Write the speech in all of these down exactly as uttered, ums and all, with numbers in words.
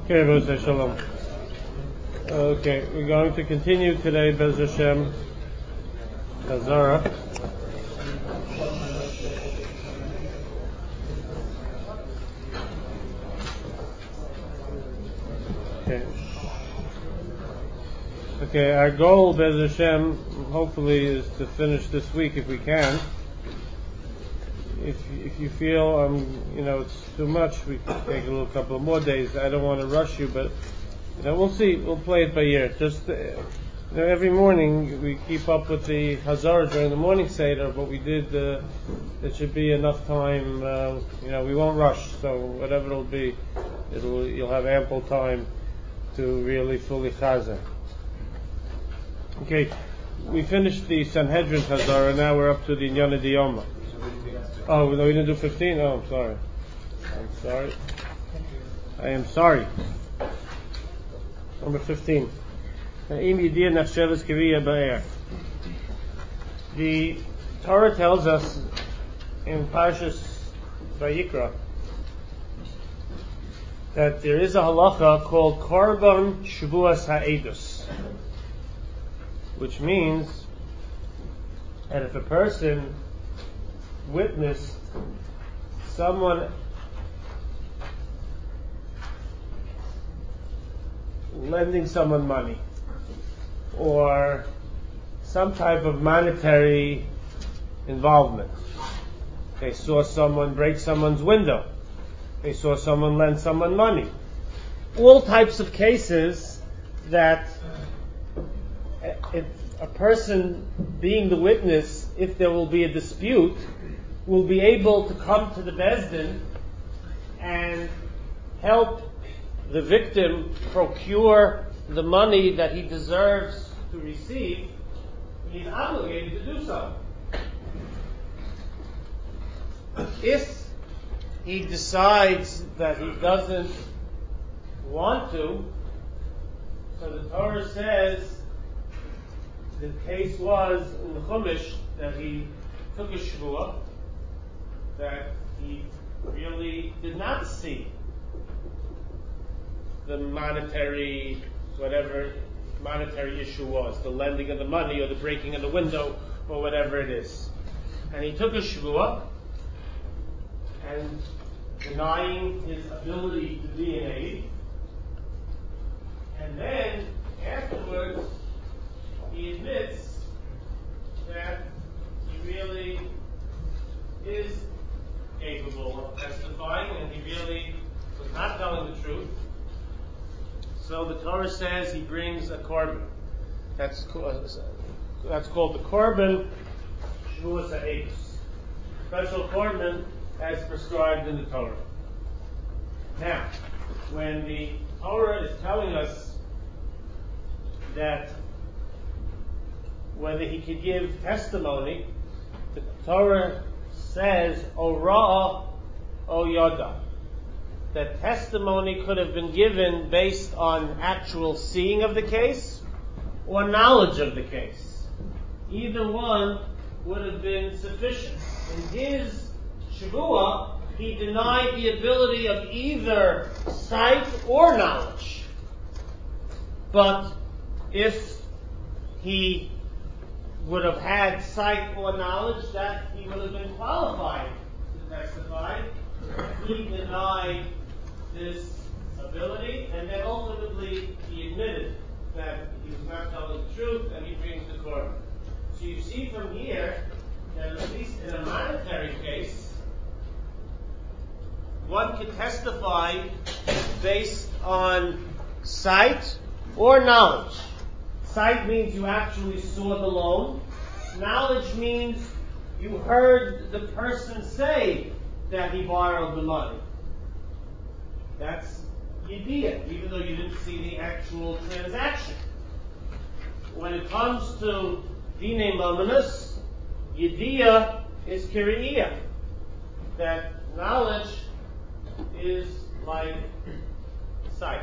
Okay, Bez Shalom. Okay, we're going to continue today, Bez Hashem, Hazara. Okay. Okay, our goal, Bez Hashem, hopefully, is to finish this week if we can. If if you feel um you know it's too much, we can take a little couple of more days. I don't want to rush you, but you know we'll see. We'll play it by ear. Just uh, you know, every morning we keep up with the Hazara during the morning Seder, but we did. Uh, there should be enough time. Uh, you know we won't rush. So whatever it'll be, it'll you'll have ample time to really fully Chazer. Okay, we finished the Sanhedrin Hazara. Now we're up to the Inyana Diyoma. Oh, no, we didn't do fifteen? Oh, I'm sorry. I'm sorry. I am sorry. Number fifteen. The Torah tells us in Parshas Vayikra that there is a halacha called Korban Shavuos Ha'edus, which means that if a person witnessed someone lending someone money or some type of monetary involvement. They saw someone break someone's window. They saw someone lend someone money. All types of cases that if a person being the witness, if there will be a dispute, will be able to come to the Beis Din and help the victim procure the money that he deserves to receive. He's obligated to do so. If he decides that he doesn't want to, so the Torah says the case was in the Chumash that he took a shvuah, that he really did not see the monetary, whatever monetary issue was, the lending of the money or the breaking of the window or whatever it is. And he took a shvuah and denying his ability to be an aid. And then afterwards he admits that he really is capable of testifying and he really was not telling the truth. So the Torah says he brings a korban. That's that's called the korban Shavuos Ha'edus, special korban as prescribed in the Torah. Now, when the Torah is telling us that whether he could give testimony, the Torah says, Ora o Yoda, that testimony could have been given based on actual seeing of the case or knowledge of the case. Either one would have been sufficient. In his Shavuah, he denied the ability of either sight or knowledge. But if he would have had sight or knowledge, that he would have been qualified to testify. He denied this ability, and then ultimately he admitted that he was not telling the truth, and he brings the korban. So you see from here that at least in a monetary case, one could testify based on sight or knowledge. Sight means you actually saw the loan. Knowledge means you heard the person say that he borrowed the money. That's yediyah, even though you didn't see the actual transaction. When it comes to dinei mamonos, yediyah is kiriyah. That knowledge is like sight.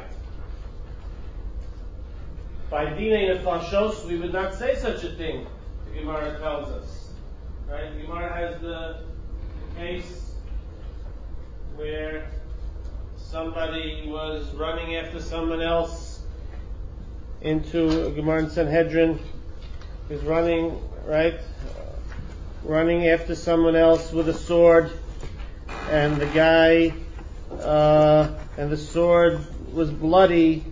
By dinei nefashos, we would not say such a thing, the Gemara tells us. Right? The Gemara has the, the case where somebody was running after someone else into Gemara in Sanhedrin, is running, right, running after someone else with a sword, and the guy, uh, and the sword was bloody,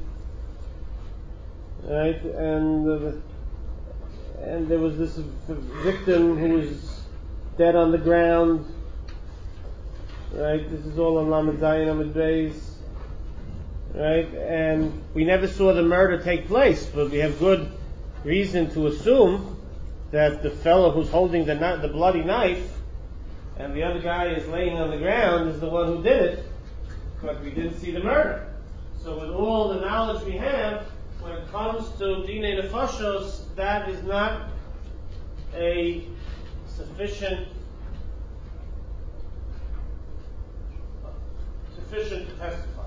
right, and uh, and there was this victim who was dead on the ground, right? This is all on Lamed Zayin Amud Beis, right? And we never saw the murder take place, but we have good reason to assume that the fellow who's holding the the bloody knife and the other guy is laying on the ground is the one who did it, but we didn't see the murder. So with all the knowledge we have, when it comes to Dinei Nefashos, that is not a sufficient sufficient to testify.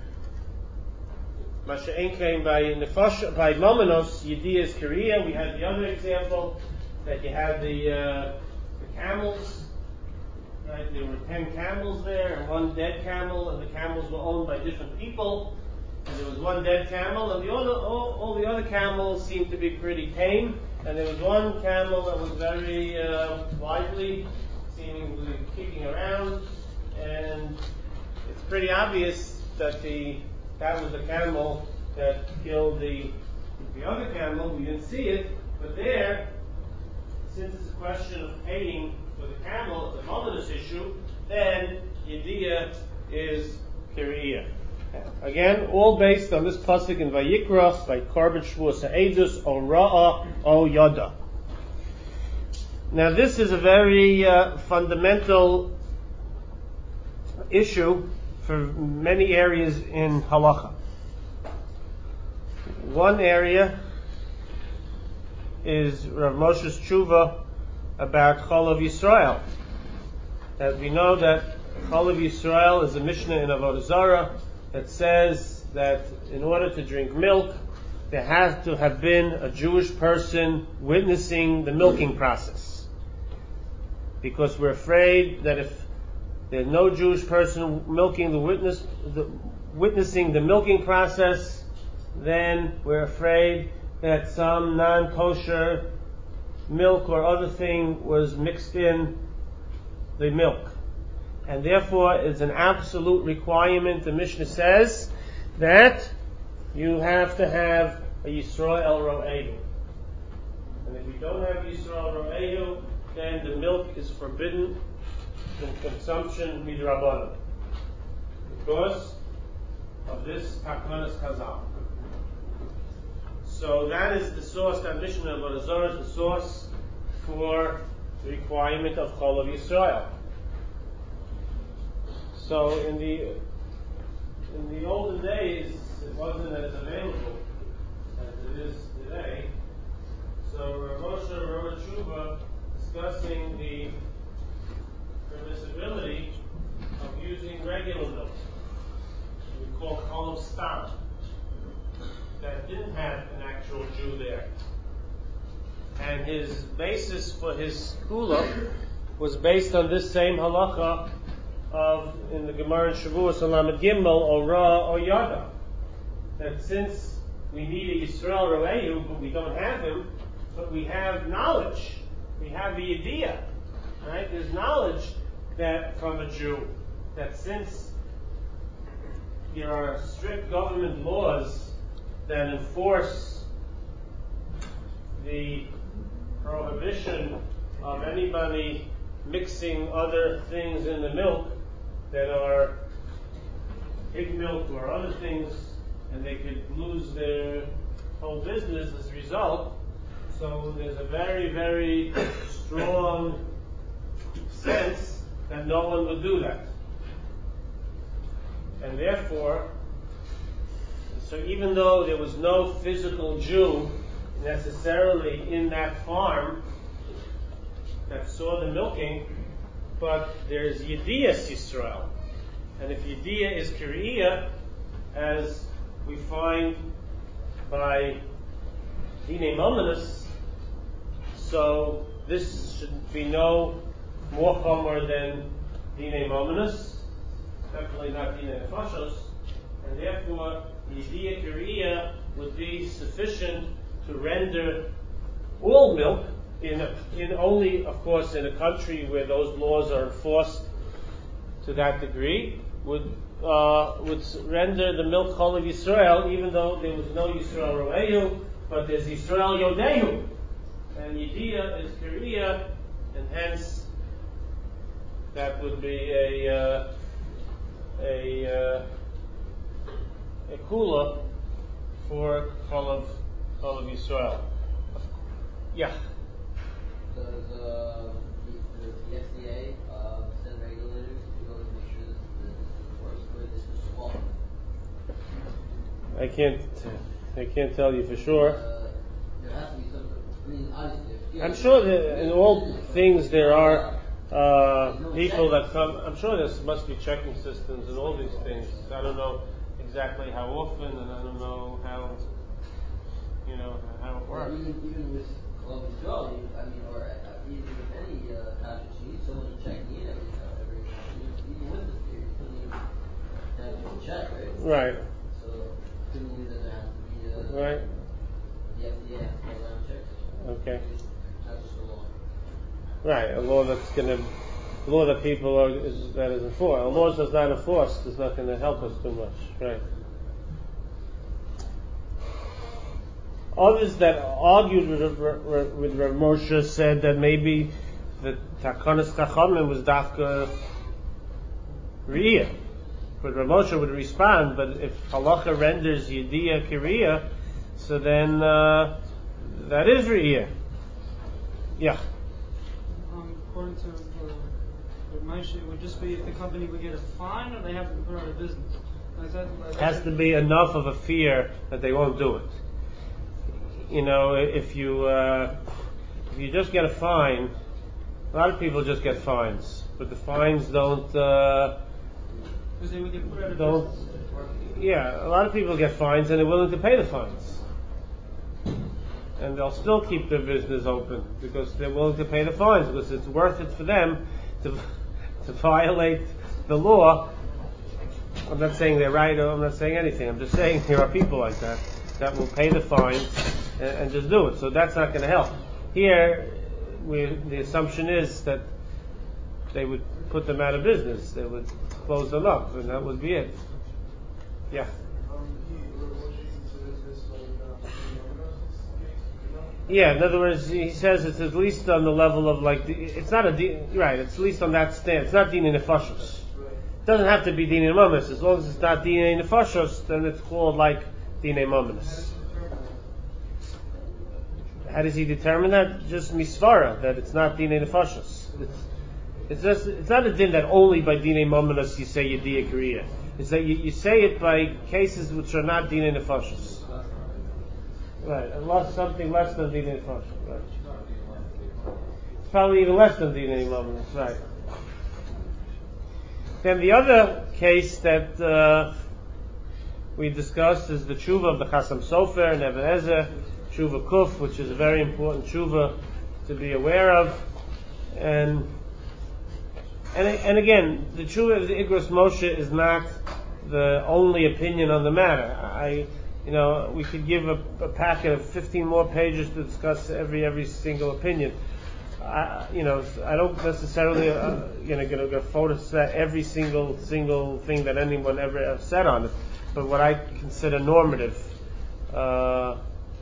Masha'en came by Nefash, by Momenos, Yediyas Korea. We had the other example that you had the, uh, the camels. Right? There were ten camels there and one dead camel, and the camels were owned by different people. And there was one dead camel, and the other, all, all the other camels seemed to be pretty tame. And there was one camel that was very uh, lively, seemingly kicking around, and it's pretty obvious that the that was the camel that killed the the other camel. We didn't see it, but there, since it's a question of paying for the camel, it's a momentous issue, then Yediyah is Kiriyah. Again, all based on this pasuk in Vayikra by Korban Shavuos Ha'edus O Ra'a O Yada. Now, this is a very uh, fundamental issue for many areas in halacha. One area is Rav Moshe's tshuva about Cholav Yisrael. That we know that Cholav Yisrael is a Mishnah in Avodah Zarah that says that in order to drink milk, there has to have been a Jewish person witnessing the milking process. Because we're afraid that if there's no Jewish person milking the witness, the, witnessing the milking process, then we're afraid that some non-kosher milk or other thing was mixed in the milk. And therefore, it's an absolute requirement. The Mishnah says that you have to have a Yisrael Ro'ehu. And if you don't have Yisrael Ro'ehu, then the milk is forbidden in consumption midrabanan because of this Takanas Chazal. So that is the source, that Mishnah of Avodah Zarah is the source for the requirement of Cholav Yisrael. So in the in the olden days, it wasn't as available as it is today. So Rav Moshe wrote a tshuva discussing the permissibility of using regular milk, we call Cholav Stam, that didn't have an actual Jew there. And his basis for his kula was based on this same halacha of, in the Gemara in Shavuos Lamed Gimel, O Ra, O Yada. That since we need a Yisrael Ro'ehu, but we don't have him, but we have knowledge, we have the idea, right? There's knowledge that from a Jew, that since there are strict government laws that enforce the prohibition of anybody mixing other things in the milk that are pig milk or other things, and they could lose their whole business as a result. So there's a very, very strong sense that no one would do that. And therefore, so even though there was no physical Jew necessarily in that farm that saw the milking, but there's Yediyas Yisrael. And if Yediyah is Kiriyah, as we find by Dinei Momenos, so this should be no more chomer than Dinei Momenos, definitely not Dinei Nefashos. and therefore Yediyah Kiriya would be sufficient to render all milk in a, in only, of course, in a country where those laws are enforced to that degree, would uh, would render the milk Chol of Yisrael, even though there was no Yisrael Roehu, but there's Yisrael Yodehu, and Yediyah is Kiriya, and hence that would be a uh, a uh, a kula for Chol of Chol of Yisrael. Yeah. Does uh, the, the F D A uh, send regulators to go to make sure that this is enforced, or this is the law? I can't. I can't tell you for sure. Uh, there has to be some. I mean, obviously, I'm sure that in all things there are uh, people that come. I'm sure there must be checking systems and all these things. I don't know exactly how often, and I don't know how. You know how it works. Even, even with Club and Joe, I mean, or uh, even with any uh, package, you need someone checking in every uh, every even with this period, you have to check, right? Right. So it could mean that there has to be a, right. The F D A has to go around check. Okay. Not just a law. Right, a law that's going to, a law that people are is, that is enforced. A law that's not enforced is not going to help us too much. Right. Others that argued with, with, with Rav Moshe said that maybe the Takanas Chachamim was Dafka Riyah. But Rav Moshe would respond, but if Halacha renders Yediyah Kiriya, so then uh, that is Riyah. Yeah. Um, according to uh, Rav Moshe, it would just be if the company would get a fine or they have to put out of business. Like that, like It has to be enough of a fear that they won't do it. You know, if you uh, if you just get a fine, a lot of people just get fines, but the fines don't. Uh, because they would get put out of don't. business. Yeah, a lot of people get fines and they're willing to pay the fines, and they'll still keep their business open because they're willing to pay the fines because it's worth it for them to to violate the law. I'm not saying they're right or I'm not saying anything. I'm just saying there are people like that that will pay the fines and, and just do it. So that's not going to help. Here, we, the assumption is that they would put them out of business. They would close them up, and that would be it. Yeah. Yeah. In other words, he says it's at least on the level of like the, it's not a din, right. It's at least on that stand. It's not dinei nefashos. It doesn't have to be dinei mamis. As long as it's not dinei nefashos, then it's called like dinei mamis. How does he determine that? Just misvara, that it's not dinei nefashos. It's, it's just, it's not a din that only by dinei mamis you say Yediyah Kiriya. It's that you, you say it by cases which are not dinei nefashos. Right, unless something less than dinei nefashos. Right. It's probably even less than dinei mamis. Right. Then the other case that uh, we discussed is the tshuva of the Chasam Sofer and Even Ezer, tshuva kuf, which is a very important tshuva to be aware of, and and and again, the tshuva of the Igros Moshe is not the only opinion on the matter. I, you know, we could give a, a packet of fifteen more pages to discuss every every single opinion. I, you know, I don't necessarily, uh, you know, going to go photostat every single single thing that anyone ever, ever said on it. But what I consider normative, uh,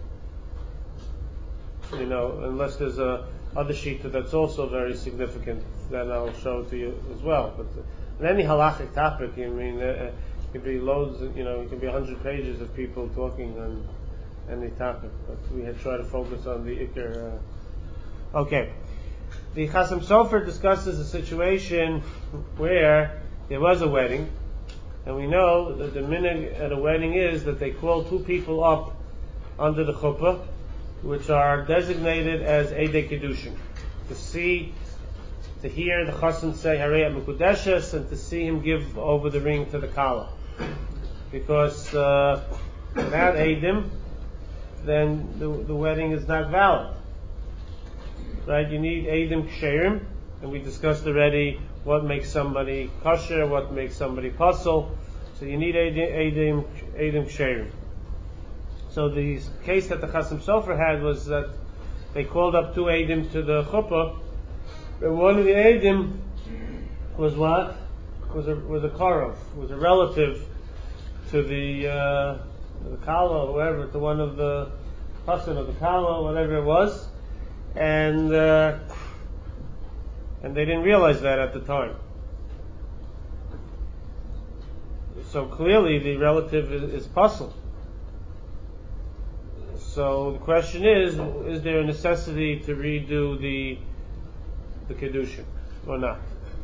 you know, unless there's a other sheet that's also very significant, then I'll show it to you as well. But in any halachic topic, I mean, uh, it could be loads, you know, it could be a hundred pages of people talking on any topic. But we had tried to focus on the ikar. Uh, okay. The Chasam Sofer discusses a situation where there was a wedding, and we know that the minhag at a wedding is that they call two people up under the chuppah, which are designated as Eidei Kedushin, to see, to hear the chassan say Harei Mekudeshes, and to see him give over the ring to the kala. Because uh, without Eidim, then the, the wedding is not valid. Right, you need Eidim Ksherim, and we discussed already what makes somebody kosher, what makes somebody puzzle. So you need Eidim Eidim Ksherim. So the case that the Chasam Sofer had was that they called up two Eidim to the chuppah, and one of the Eidim was what? Was a was a Karov, was a relative to the uh, the Kala, or whoever, to one of the Hasan of the Kala, whatever it was, and uh, and they didn't realize that at the time. So clearly the relative is, is puzzled. So the question is, is there a necessity to redo the the Kedushin or not?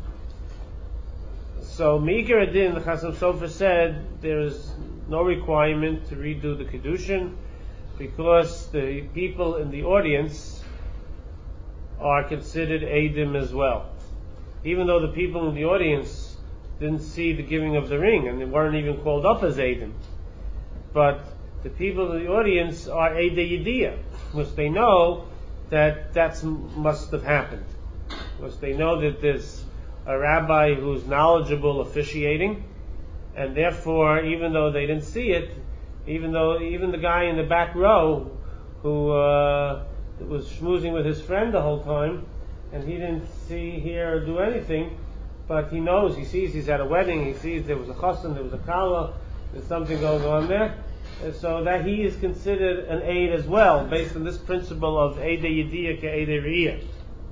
So Meikar Adin, the Chasam Sofer said, there is no requirement to redo the Kedushin because the people in the audience are considered Eidim as well. Even though the people in the audience didn't see the giving of the ring and they weren't even called up as Eidim. But the people in the audience are Eidei Yediyah, because they know that that must have happened. Because they know that there's a rabbi who's knowledgeable officiating, and therefore, even though they didn't see it, even though even the guy in the back row who uh, was schmoozing with his friend the whole time, and he didn't see, hear, or do anything, but he knows, he sees he's at a wedding, he sees there was a chassan, there was a kala, there's something going on there, and so that he is considered an aid as well, based on this principle of Eidei Yediyah ke Eidei Re'iyah,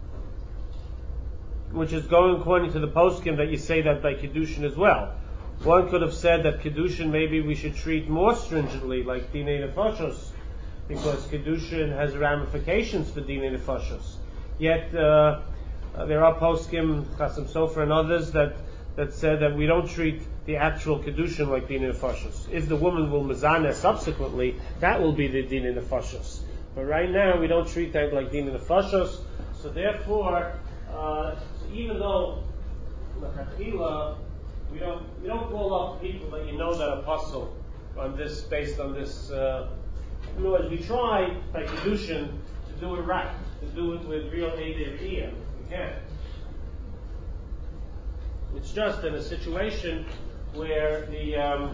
which is going according to the poskim that you say that by Kedushin as well. One could have said that Kedushin maybe we should treat more stringently, like Dinei Nefashos, because Kedushin has ramifications for Dinei Nefashos. Yet uh, uh, there are poskim, Chasam Sofer and others, that, that said that we don't treat the actual Kedushin like Dinei Nefashos. If the woman will mezaneh subsequently, that will be the Dinei Nefashos. But right now we don't treat that like Dinei Nefashos, so therefore, uh, even though L'chatchila, we don't we don't call up people that you know that are apostle on this based on this. Uh, in other words, we try by Kedushin to do it right, to do it with real Eidei Re'iyah. We can't. It's just in a situation where the um,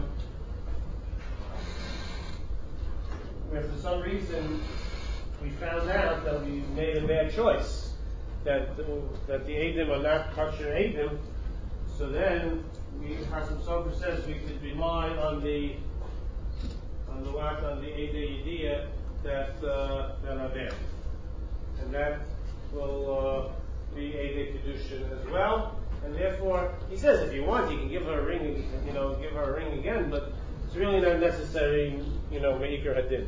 where for some reason we found out that we made a bad choice. That that the Eidim are not kosher Eidim, so then we, Chasam Sofer says we could rely on the on the what on the Eidei Yediyah that uh, that are there, and that will uh, be Eidei Kedushin as well. And therefore, he says if you want, you can give her a ring, you know, give her a ring again, but it's really not necessary, you know, Meikar Hadin.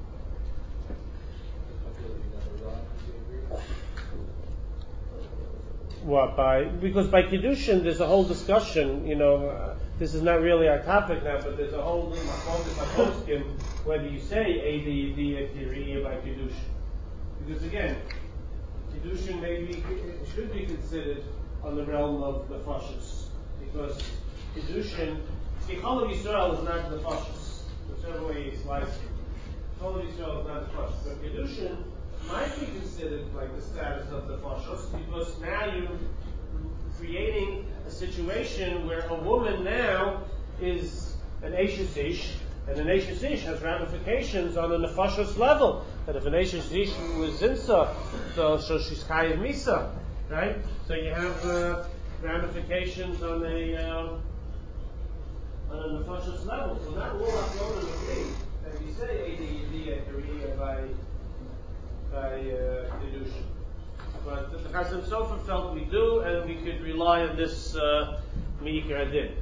What by because by Kedushin there's a whole discussion. You know, uh, this is not really our topic now, but there's a whole focus on poskim whether you say Eidei Yediyah ke Re'iyah by Kedushin, because again, Kedushin maybe should be considered on the realm of the Nefashos, because Kedushin, Chol Yisrael is not the Nefashos, whichever way you slice it. Chol Yisrael is not the Nefashos, but Kedushin might be considered like the status of the Nefashos, because now you're creating a situation where a woman now is an Eishes Ish, and an Eishes Ish has ramifications on a Nefashos level. That if an Eishes Ish was Zinsa, so, so she's Chayiv Misa, right? So you have uh, ramifications on a um, on a Nefashos level. So not all Achronim agree that you say Eidei Yediyah ke Re'iyah by by uh, Kedushin. But the Chasam Sofer felt we do, and we could rely on this uh, Meikar Adin.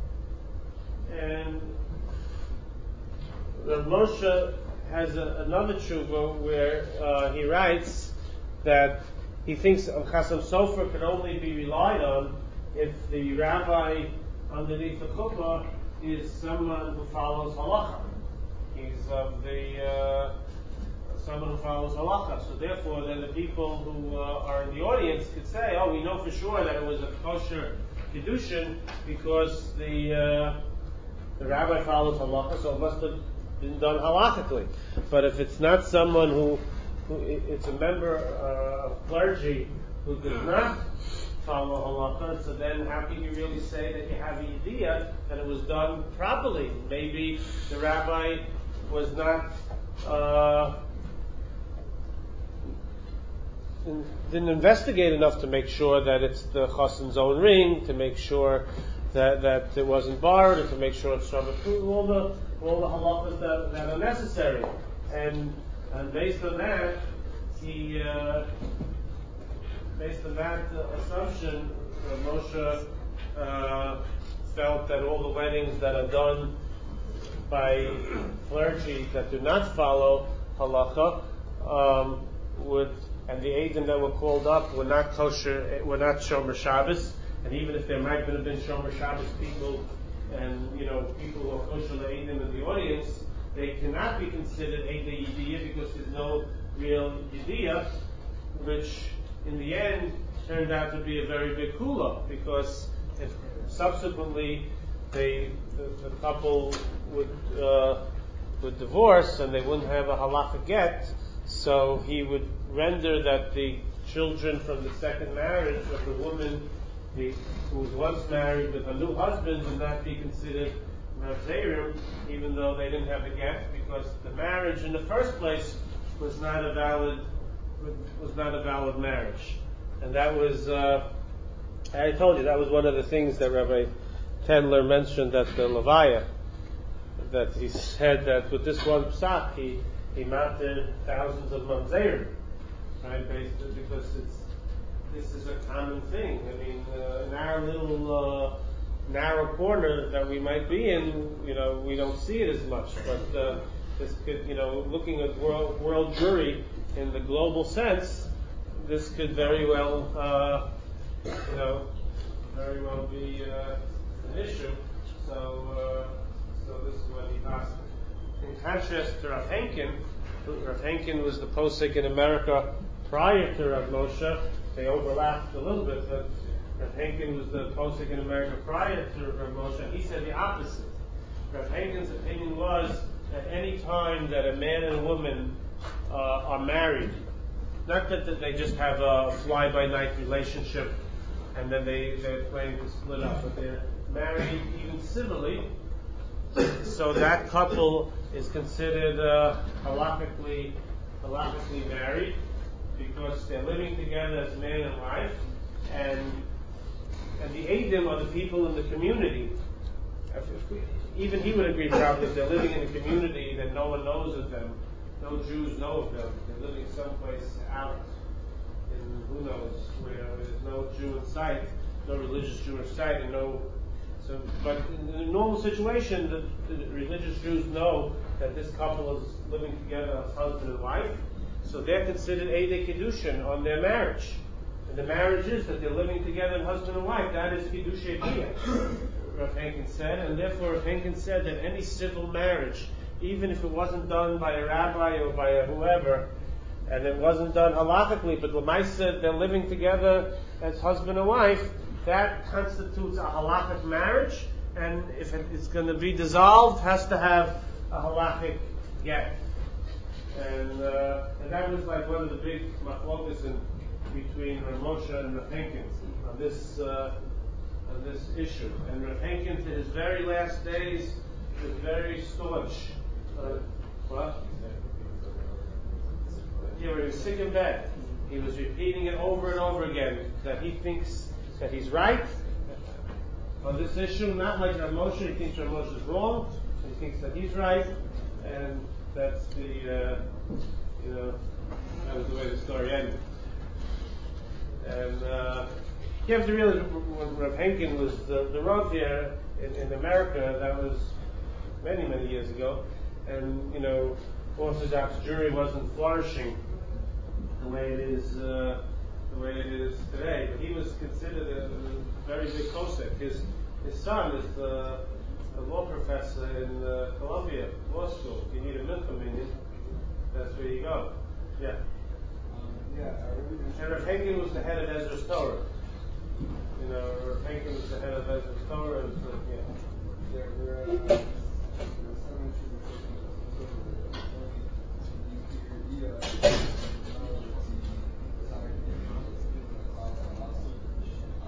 And Rav Moshe has a, another tshuva where uh, he writes that he thinks a Chasam Sofer can only be relied on if the rabbi underneath the chuppah is someone who follows halacha. He's of the uh, someone who follows halacha. So therefore, then the people who uh, are in the audience could say, "Oh, we know for sure that it was a kosher kedushin because the uh, the rabbi follows halacha, so it must have been done halachically." But if it's not someone who, who it's a member uh, of clergy who does not follow halacha. So then, how can you really say that you have an idea that it was done properly? Maybe the rabbi was not uh, didn't investigate enough to make sure that it's the chassan's own ring, to make sure that that it wasn't borrowed, or to make sure it's from a fruit, all the all the halachas that, that are necessary. And and based on that, he uh, based on that uh, assumption, uh, Moshe uh, felt that all the weddings that are done by clergy that do not follow halacha um, would, and the eidim that were called up were not kosher, were not shomer Shabbos, and even if there might have been shomer Shabbos people, and you know people who are kosher eidim in the audience, they cannot be considered eidei yediyah because there's no real yediyah, which in the end turned out to be a very big kula, because if subsequently they the, the couple would uh, would divorce and they wouldn't have a halacha get, so he would render that the children from the second marriage of the woman the, who was once married with a new husband would not be considered Mavzerim, even though they didn't have a get, because the marriage in the first place was not a valid was not a valid marriage. And that was, uh, I told you, that was one of the things that Rabbi Tendler mentioned at the Levaya, that he said that with this one psak, he, he mounted thousands of mamzerim, right, basically, because it's, this is a common thing. I mean, uh, in our little, uh, narrow corner that we might be in, you know, we don't see it as much, but, uh, this could, you know, looking at world, world jury in the global sense, this could very well, uh, you know, very well be uh, an issue. So, uh, so this is what he asked. In contrast to Rav Henkin, Rav Henkin was the posek in America prior to Rav Moshe. They overlapped a little bit, but Rav Henkin was the posek in America prior to Rav Moshe. He said the opposite. Rav Henkin's opinion was that any time that a man and a woman uh, are married, not that, that they just have a fly-by-night relationship and then they, they're planning to split up, but they're married even civilly, so that couple is considered uh, halachically, halachically married because they're living together as man and wife, and and the eidim are the people in the community. If, if we, even he would agree probably if they're living in a community that no one knows of them, no Jews know of them, they're living someplace out in who knows where there's no Jew in sight, no religious Jewish site, and no. So, but in a normal situation, the, the religious Jews know that this couple is living together as husband and wife, so they're considered Eidei Kiddushin on their marriage. And the marriage is that they're living together as husband and wife. That is Kiddushei Bia, Rav Henkin said, and therefore Rav Henkin said that any civil marriage, even if it wasn't done by a rabbi or by a whoever, and it wasn't done halachically, but Lamaisa, they're living together as husband and wife, that constitutes a halachic marriage, and if it's going to be dissolved, has to have a halachic get. And, uh, and that was like one of the big machlokas in between Rav Moshe and Rav Henkin on this uh, on this issue. And Rav Henkin, to his very last days, was very staunch. Uh, what? Yeah, when he was sick in bed, he was repeating it over and over again that he thinks that he's right on this issue, not like Rav Moshe. He thinks Rav Moshe is wrong. He thinks that he's right, and that's the uh, you know that was the way the story ended. And uh, you have to realize when Rav Henkin was the, the Rav here in, in America, that was many many years ago, and you know Orthodox Jewry wasn't flourishing the way it is. Uh, the way it is today, but he was considered a, a very big posek. His his son is the, the law professor in uh, Columbia Law School. If you need a mincha minion, that's where you go. Yeah. Um, yeah. And Rav Henkin was the head of Ezra's Torah. You know, Rav Henkin was the head of Ezra's Torah. And so, yeah. There were uh, some issues with the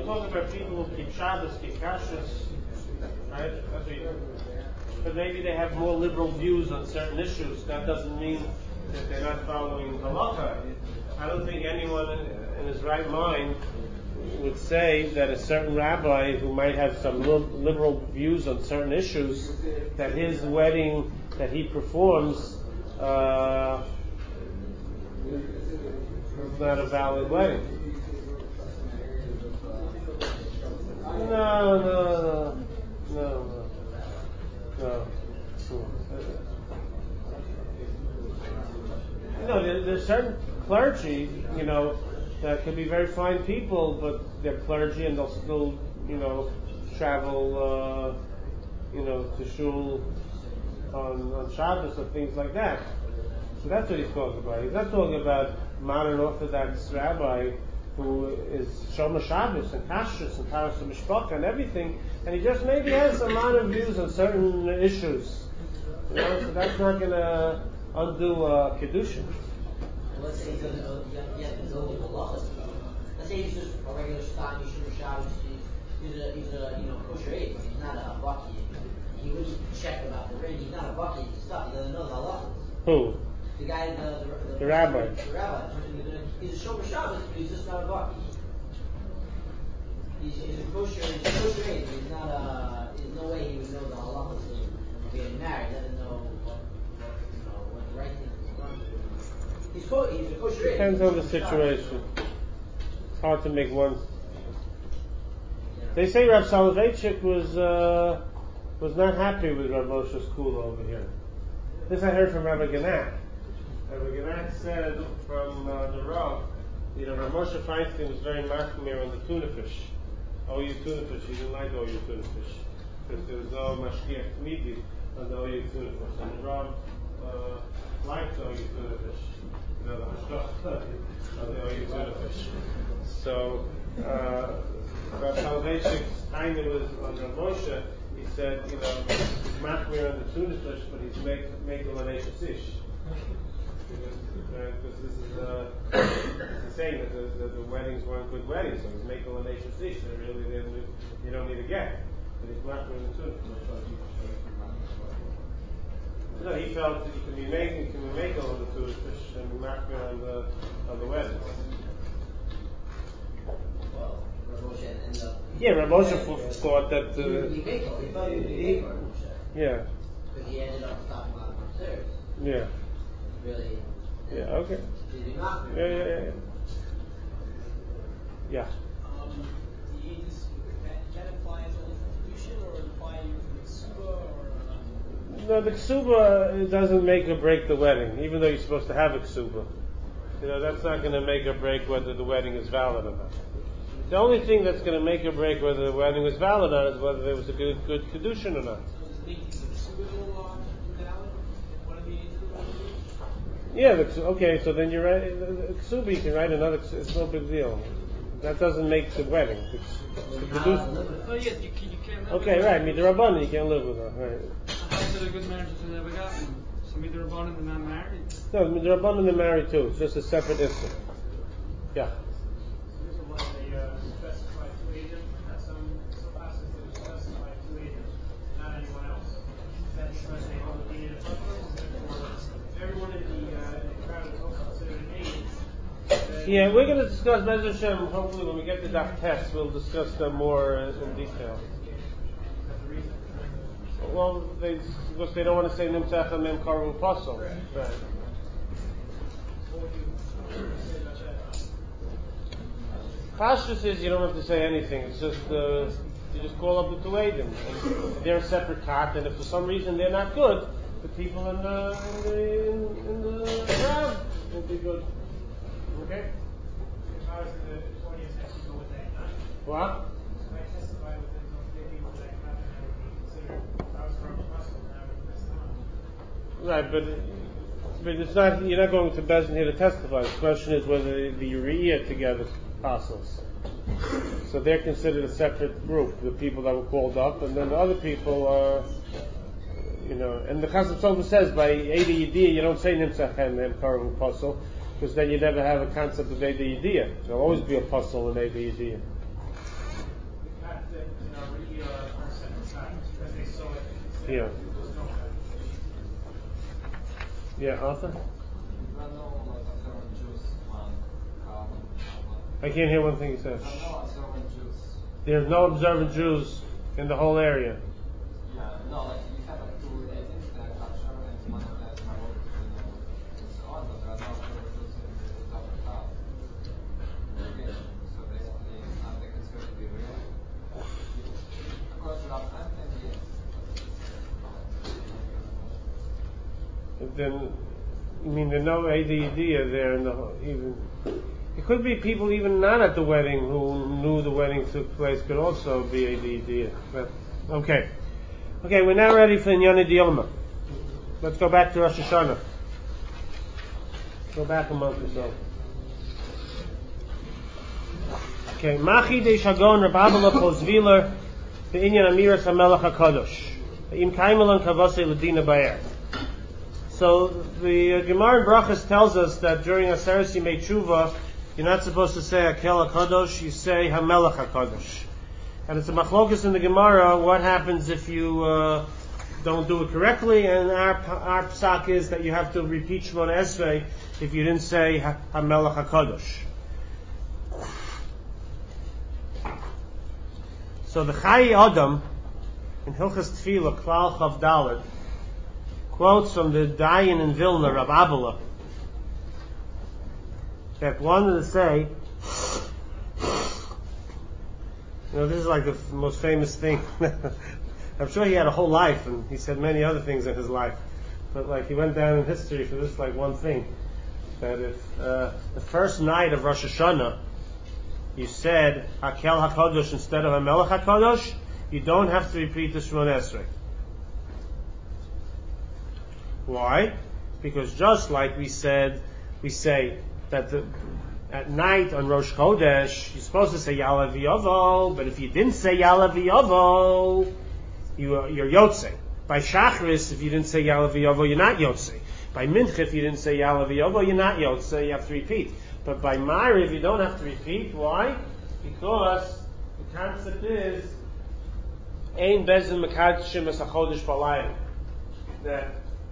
talking about people who keep Shabbos, keep Kashrus, right? That's what you, but maybe they have more liberal views on certain issues. That doesn't mean that they're not following halacha. I don't think anyone in, in his right mind would say that a certain rabbi who might have some liberal views on certain issues, that his wedding that he performs uh, is not a valid wedding. No, no, no, no, no. You know, there, there's certain clergy, you know, that can be very fine people, but they're clergy and they'll still, you know, travel, uh, you know, to shul on, on Shabbos or things like that. So that's what he's talking about. He's not talking about modern Orthodox rabbi who is Shomer Shabbos and Kashrus and Taras Mishpach and everything, and he just maybe has some modern views on certain issues. You know, so that's not going to undo uh, Kedushin. Let's say he doesn't know, he has to know the halachas. Let's say he's just a regular stock, he's Shomer Shabbos, he's, he's a, he's a, you know, kosher ape, he's not a bucky. He wouldn't check about the ring, he's not a bucky and stuff, he doesn't know the halachas. Who? The guy, the, the, the, the rabbi. The rabbi. He's a Shomer Shabbos, but he's just not a bucky. He's, he's a kosher, he's a kosher ape, he's not a, there's no way he would know the halachas of getting married, he doesn't know what, what, you know, what the right thing is to run. He's, co- he's a kosher ape. Depends on the situation. It's hard to make one. They say Rav Soloveitchik was uh, was not happy with Rav Moshe school over here. This I heard from Rabbi Ganat. Rabbi Ganat said from uh, the Rav, you know, Rav Moshe Feinstein was very machmir on the tuna fish. O U tuna fish. He didn't like O U tuna fish because there was no mashgiach tmidi on the O U tuna fish. And the Rav uh, liked O U tuna fish. You know, the hashgach of the O U tuna fish. So, uh, Rav Soloveitchik's kind was on Rav Moshe. He said, you know, he's machmir on the tuna fish, but he's make make a lanesha ish. Because this is uh, the saying that the, the, the weddings weren't good weddings, so he's making a lanesha ish. So really, then you don't need a get, but he's machmir on the tuna fish. No, he felt that he can be making can be making on the tuna fish and machmir on the on the weddings. Well, Rav Moshe ended up. Yeah, Rav Moshe thought that. Uh, he would be makel. He thought he would be makel, Rav Moshe. Yeah. Because he ended up stopping a lot of upstairs. Yeah. Really. Yeah. Okay. He'd be not. Yeah, yeah, yeah. Yeah. Um, the ages, that, that applies only for Kedushin or apply even for the Ksuba or? Uh, No, the ksuba doesn't make or break the wedding, even though you're supposed to have a ksuba. You know, that's not going to make or break whether the wedding is valid or not. The only thing that's going to make or break whether the wedding was valid or not is whether there was a good, good kedushin or not. so is the Ksuba law invalid? One of the ages of the Yeah, the, okay, so then you're right. The ksuba, you can write another. It's no big deal. That doesn't make the wedding. It's, the kedushin. Oh yes, you, can, you can't live Okay, with right. Midrabanan, you can't live with her. Right. How is it a good marriage if they never got one? So Midrabanan they're not married? No, Midrabanan they're married too. It's just a separate issue. Yeah. There's a one they uh, specify two agents, and some some classes they specify two agents, not anyone else. Is that because they hold the needed preference, or everyone in the uh, in the crowd is also considered an agent? Yeah, we're going to discuss Be'ez Hashem. Hopefully, when we get to that test, we'll discuss them more uh, in detail. Well, they, because they don't want to say Nimtzach and Mem Karu Pasol. Right. Pashtus is you don't have to say anything. It's just uh, you just call up the two Eidim. They're a separate cat, and if for some reason they're not good, the people in the in the in, in the crowd will be good. Okay. If I was in the audience, I should go with that. Not What? if I testified with them, those people that got them, I would be considered. If I was from Russell, then I would have messed them up. Right, but but it's not. You're not going to Bezdin here to testify. The question is whether the Uriah together apostles. So they're considered a separate group. The people that were called up, and then the other people are, you know. And the Chasam Sofer says by Eda Yediyah you don't say Nimtzach and Karu Apostle, because then you never have a concept of Eda Yediyah. There'll always be a apostle in Eda Yediyah. Yeah. Yeah, Arthur? I can't hear one thing you said. There's no observant Jews in the whole area. Yeah, no, like you have like two agents that are kosher and one of them is married, you know, and so on, but there are no observant Jews in the Dr. House. Okay, so basically, are they considered to be real? According to last time, then yes. Then, I mean, there's no A D D there in the whole, even. It could be people even not at the wedding who knew the wedding took place could also be A D D. But, okay. Okay, we're now ready for Inyana Dilma. Let's go back to Rosh Hashanah. Go back a month or so. Okay, Machi de Shagon Rababala Pozviler the Inyan Amiras HaMelech HaKadosh Im Kaimelan Kavase Ladina Bayer. So the uh, Gemara in Brachas tells us that during Aseres Yimei Tshuva you're not supposed to say Hakel HaKadosh, you say HaMelech HaKadosh. And it's a machlokas in the Gemara, what happens if you uh, don't do it correctly, and our our psak is that you have to repeat Shemona Esrei if you didn't say HaMelech HaKadosh. So the Chai Adam in Hilchas Tefillah, Klal Chav Daled, quotes from the Dayan in Vilna, Rav Abela, that wanted to say, you know, this is like the f- most famous thing. I'm sure he had a whole life, and he said many other things in his life. But like he went down in history for this like one thing, that if uh, the first night of Rosh Hashanah you said Hakel HaKadosh instead of HaMelech HaKadosh, you don't have to repeat the Shemona Esrei. Why? Because just like we said, we say that the, at night on Rosh Chodesh, you're supposed to say Ya'aleh V'yavo, but if you didn't say Ya'aleh V'yavo, you, you're Yotzei. By Shachris, if you didn't say Ya'aleh V'yavo, you're not Yotzei. By Mincha, if you didn't say Ya'aleh V'yavo, you're not Yotzei, you have to repeat. But by Ma'ariv, you don't have to repeat. Why? Because the concept is Ein Bezin Mekadshim Es HaChodesh B'Layim. That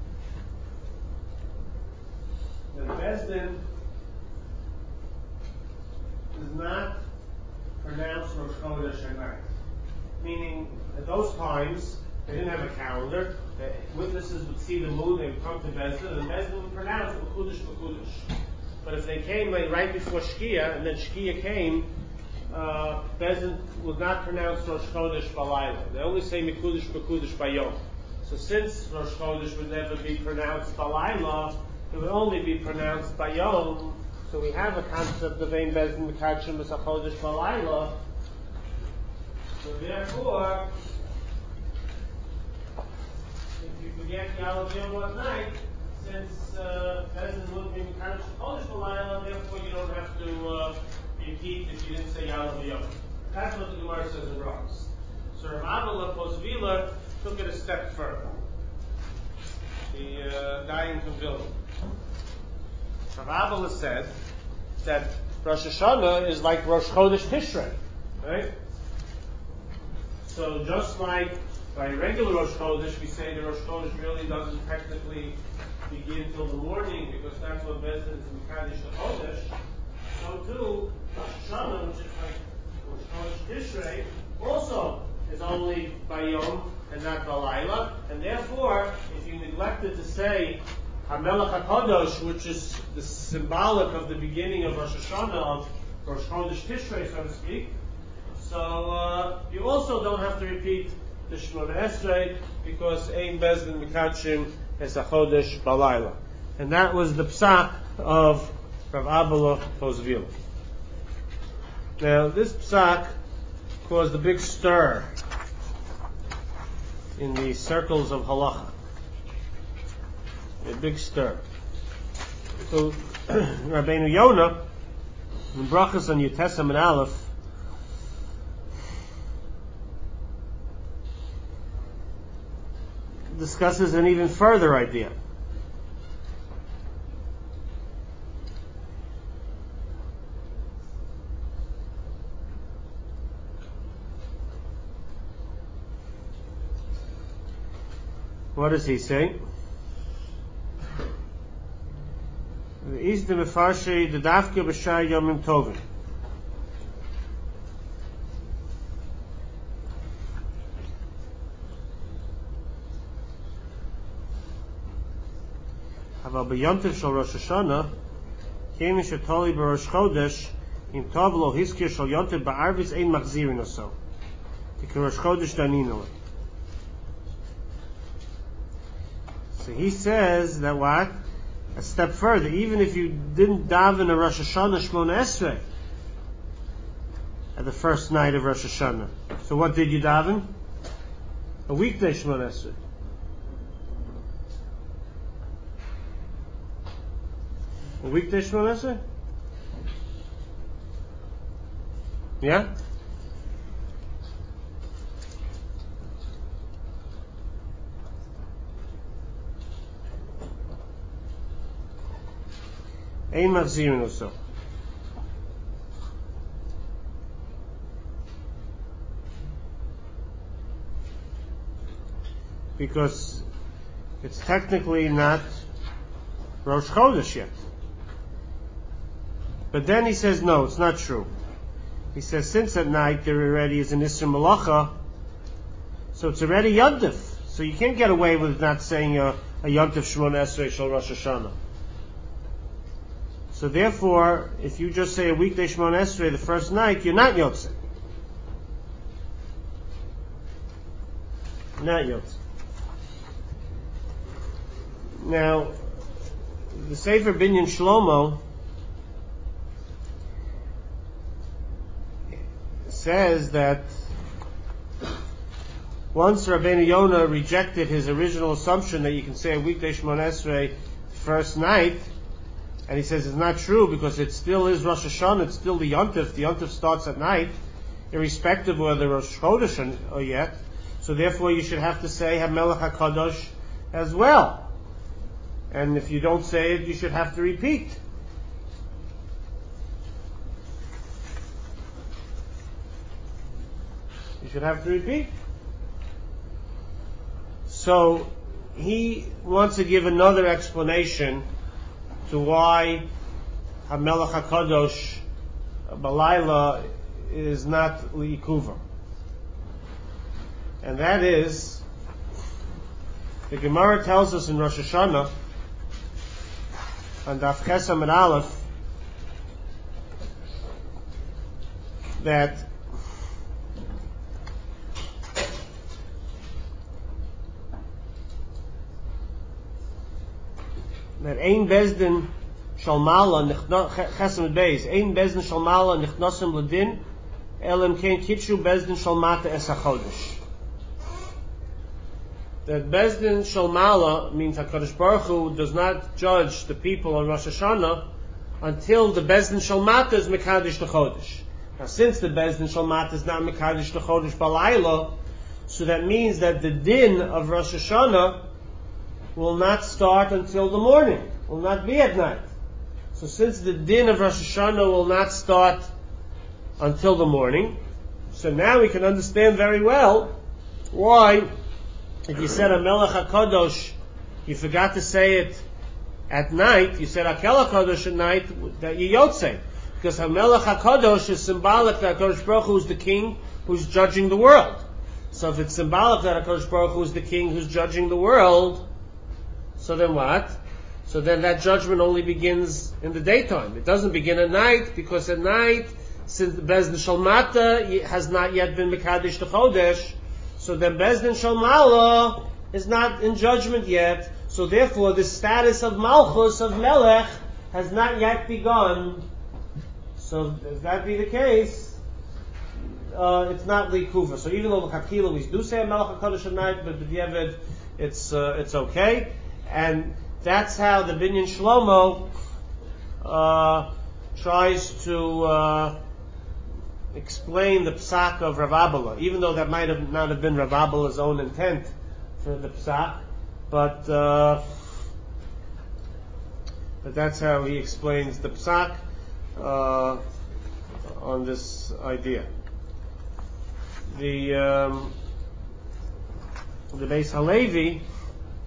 the Bezdin is not pronounced Rosh Chodesh at night. Meaning, at those times, they didn't have a calendar. The witnesses would see the moon, they would come to Bezdin, and Bezdin would pronounce Mekudesh Mekudesh. But if they came like, right before Shkia, and then Shkia came, uh, Bezdin would not pronounce Rosh Chodesh Balayla. They only say Mekudesh Mekudesh Bayom. So since Rosh Chodesh would never be pronounced Balayla, it would only be pronounced Bayom. So we have a concept of Ein Bezdin Mekadshim Es HaChodesh Balayla. So therefore, if you forget Ya'aleh V'yavo at night, since uh, Bezdin wouldn't be Mekadshim HaChodesh Balayla, therefore you don't have to uh, repeat if you didn't say Ya'aleh V'yavo. That's what the Gemara says in Brachos. So Rav Abela Posvila took it a step further. The uh, Dayan from Vilna. Rav Abela said that Rosh Hashanah is like Rosh Chodesh Tishrei, right? So just like by regular Rosh Chodesh, we say the Rosh Chodesh really doesn't technically begin till the morning because that's what Bezdin is Mekadesh Chodesh. So too, Rosh Hashanah, which is like Rosh Chodesh Tishrei, also is only by Yom and not Balayla, and therefore, if you neglected to say HaMelech HaKadosh, which is the symbolic of the beginning of Rosh Hashanah, of Rosh Chodesh Tishrei, so to speak, so uh, you also don't have to repeat the Shemona Esrei because Ein Bezdin Mekadshim Es HaChodesh Balayla. And that was the psak of Rav Abela Posvila. Now, this psak caused a big stir in the circles of halacha. A big stir. So, Rabbeinu Yonah, in Brachas on Yutesam and Aleph, discusses an even further idea. what does he say? Is the mefarshi the dafke b'shar yomim tovim. Aval b'yontiv shel Rosh Hashanah kemi shetoli b'Rosh Chodesh im tov lo hiskir shel yontiv ba'arvis ein machzirin oso. Tika Rosh Chodesh daninole. So he says that what? A step further, even if you didn't daven a Rosh Hashanah Shmona Esrei at the first night of Rosh Hashanah, so what did you daven? A weekday Shmona Esrei. A weekday Shmona Esrei? Yeah? Ein machzirin oso. Because it's technically not Rosh Chodesh yet. But then he says, no, it's not true. He says, since at night there already is an Isser Malacha, so it's already Yontif. So you can't get away with not saying a, a Yontif Shmona Esrei Shel Rosh Hashanah. So therefore, if you just say a weekday Shmona Esrei the first night, you're not Yotze. Not Yotze. Now, the Sefer Binyan Shlomo says that once Rabbeinu Yonah rejected his original assumption that you can say a weekday Shmona Esrei the first night, and he says it's not true because it still is Rosh Hashanah, it's still the Yontif. The Yontif starts at night, irrespective of whether Rosh Chodesh or yet. So therefore you should have to say HaMelech HaKadosh as well. And if you don't say it, you should have to repeat. You should have to repeat. So he wants to give another explanation to why HaMelech HaKadosh Balayla is not Li'ikuva. And that is, the Gemara tells us in Rosh Hashanah, on Daf Chesam and Aleph, that that Ein Bezdin Shalmala Chesam Beis Ein Bezdin Shalmala Nichnosim Ladin Elam Kein Kitchu Bezdin Shalmata Es HaChodesh. That Bezdin Shalmala means HaKadosh Baruch Hu does not judge the people on Rosh Hashanah until the Bezdin Shalmata is Mekadosh the Chodesh. Now, since the Bezdin Shalmata is not Mekadosh the Chodesh Balayla, so that means that the din of Rosh Hashanah will not start until the morning, will not be at night. So since the din of Rosh Hashanah will not start until the morning, so now we can understand very well why, if you said HaMelech HaKadosh, you forgot to say it at night, you said HaKel HaKadosh at night, that you Yotze. Because HaMelech HaKadosh is symbolic that HaKadosh Baruch Hu is the king who's judging the world. So if it's symbolic that HaKadosh Baruch Hu is the king who's judging the world, so then what? So then that judgment only begins in the daytime. It doesn't begin at night, because at night, since the Bezdin Shalmata has not yet been Mekadosh the Chodesh, so then Bezdin Shalmala is not in judgment yet. So therefore, the status of Malchus, of Melech, has not yet begun. So if that be the case, uh, it's not Likuva. So even though the Chakila we do say a Melech HaKadosh at night, but the B'diavad, it's uh, it's okay. And that's how the Binyan Shlomo uh, tries to uh, explain the psak of Rav Abba, even though that might have not have been Rav Abba's own intent for the psak, but uh, but that's how he explains the psak uh, on this idea. The um, the Beis Halevi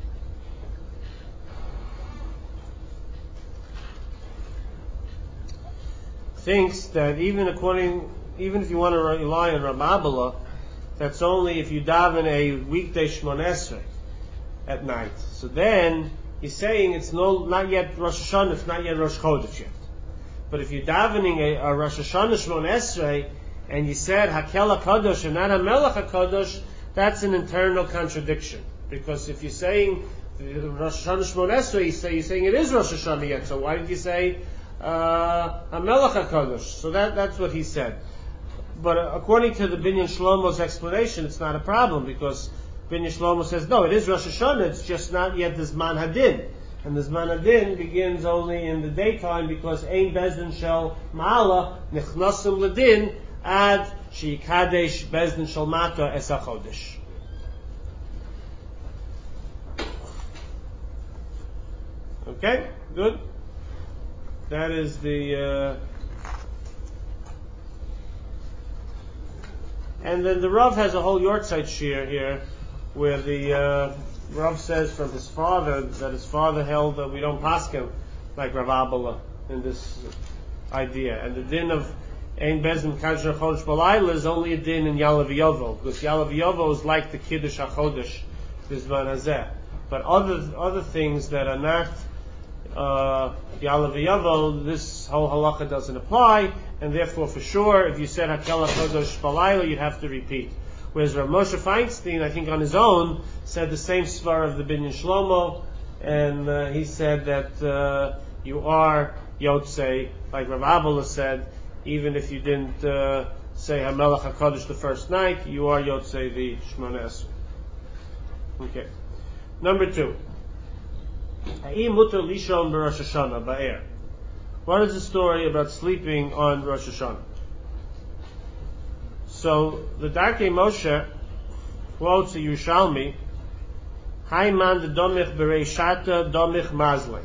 thinks that even according, even if you want to rely on Rav Abba, that's only if you daven a weekday Shmon Esrei at night. So then he's saying it's no, not yet Rosh Hashanah, it's not yet Rosh Chodesh yet. But if you're davening a, a Rosh Hashanah Shmon Esrei and you said Hakel HaKadosh and not HaMelech HaKadosh, that's an internal contradiction. Because if you're saying Rosh Hashanah Shmon Esrei, you say, you're saying it is Rosh Hashanah yet, so why did you say uh, HaMelech HaKadosh? So that, that's what he said. But uh, according to the Binyan Shlomo's explanation, it's not a problem, because Binyan Shlomo says, no, it is Rosh Hashanah, it's just not yet the Zman Hadin. And the Zman Hadin begins only in the daytime, because Ein Bezdin Shel Ma'ala Nichnosim Ladin Ad Sheikadesh Bezdin Shel Mata Es HaChodesh. Okay, good. That is the... Uh, and then the Rav has a whole Yortzeit Shir here, where the uh, Rav says from his father that his father held that we don't paskin like Rav Abba in this idea. And the din of Ein Bezin Kadshar Chodesh Balayla is only a din in Yalav Yovo, because Yalav Yovo is like the Kiddush HaChodesh Bizman Hazeh. But other other things that are not uh, Yalav Yovo, this whole halacha doesn't apply, and therefore for sure, if you said Hakel HaChodesh Balayla, you'd have to repeat. Whereas Rav Moshe Feinstein, I think on his own, said the same svar of the Binyan Shlomo, and uh, he said that uh, you are Yotzei, like Rav Abba said, even if you didn't uh, say HaMelech HaKadosh the first night, you are Yotzei the Shmona Esrei. Okay. Number two. Ha'im mutar lishon b'Rosh Hashanah ba'er. What is the story about sleeping on Rosh Hashanah? So the Darkei Moshe quotes a Yerushalmi, Haiman de domich bereishata domich mazle.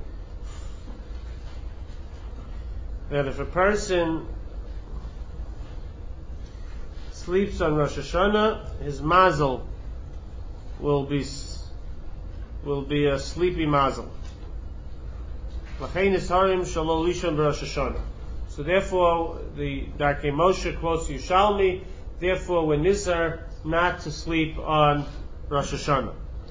That if a person sleeps on Rosh Hashanah, his mazel will be will be a sleepy mazel. L'chein isharim shalol lishon b'Rosh Hashanah. So therefore, the Darkei Moshe quotes Yerushalmi, therefore we're nizar not to sleep on Rosh Hashanah.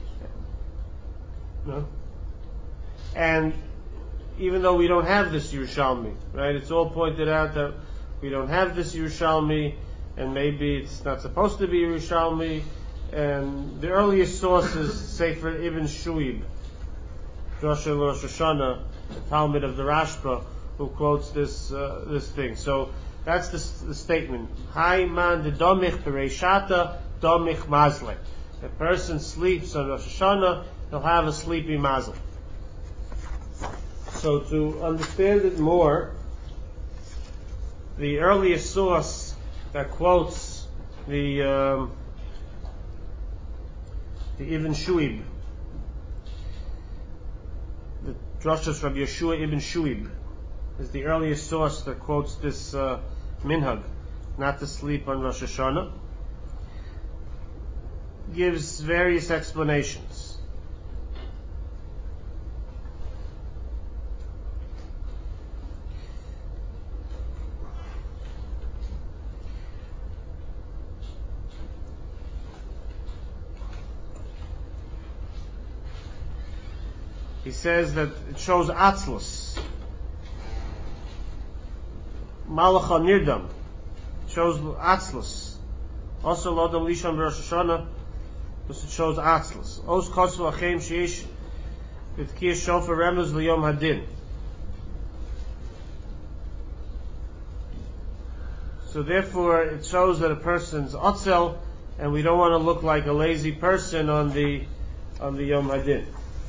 No? And even though we don't have this Yerushalmi, right? It's all pointed out that we don't have this Yerushalmi, and maybe it's not supposed to be Yerushalmi, and the earliest source is Sefer Ibn Shuib, Drasha Rosh Hashanah, the Talmud of the Rashba, who quotes this uh, this thing. So that's the, the statement. Hai man de domich bereishata domich mazle. A person sleeps on Rosh Hashanah, he'll have a sleepy mazel. So to understand it more, the earliest source that quotes the um, the Ibn Shuib, the Drashas Rabbi Yeshua Ibn Shuib, is the earliest source that quotes this uh, minhag, not to sleep on Rosh Hashanah. Gives various explanations. He says that it shows atzlus. Malacha nirdam. It shows atzlus. Also, lodam lishon b'Rosh Hashanah, because it shows atzlus. Os kosu achem sheish v'tkiyah shofar remez liyom hadin. So therefore, it shows that a person's otzel, and we don't want to look like a lazy person on the on the Yom Hadin.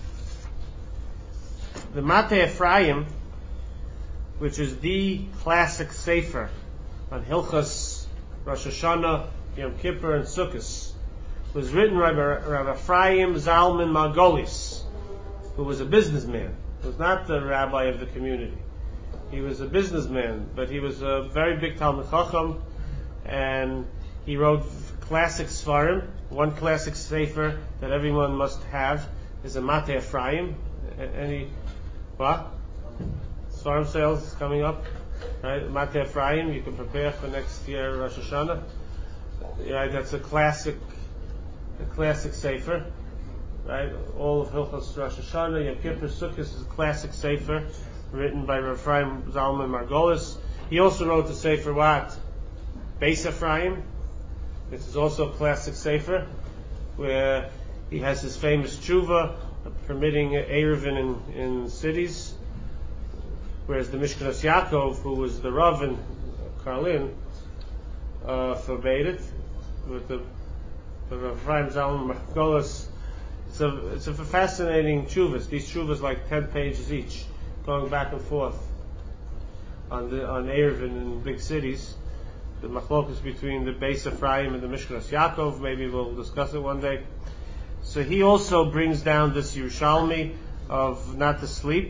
The Mateh Ephraim, which is the classic sefer on Hilchas, Rosh Hashanah, Yom Kippur, and Sukkot, was written by Rabbi Ephraim Zalman Margolis, who was a businessman. He was not the rabbi of the community. He was a businessman, but he was a very big Talmid Chacham, and he wrote classic Svarim. One classic sefer that everyone must have is a Mateh Ephraim. Any what? Svarim sales coming up? right? Mate Ephraim, you can prepare for next year Rosh Hashanah. Right, that's a classic, a classic sefer, right? All of Hilchos Rosh Hashanah, Yom Kippur, Sukkot is a classic sefer written by Rav Ephraim Zalman Margolis. He also wrote the sefer what? Beis Ephraim. This is also a classic sefer where he has his famous tshuva permitting Eruvin in, in cities, whereas the Mishkanos Yaakov, who was the Rav in Karlin, uh, forbade it. With the, the Rav Ephraim Zalman Margolis, it's a it's a fascinating tshuvas. These tshuvas like ten pages each, going back and forth on the on Eruvin in big cities. The machlokas between the Beis Ephraim and the Mishkanos Yaakov. Maybe we'll discuss it one day. So he also brings down this Yerushalmi of not to sleep,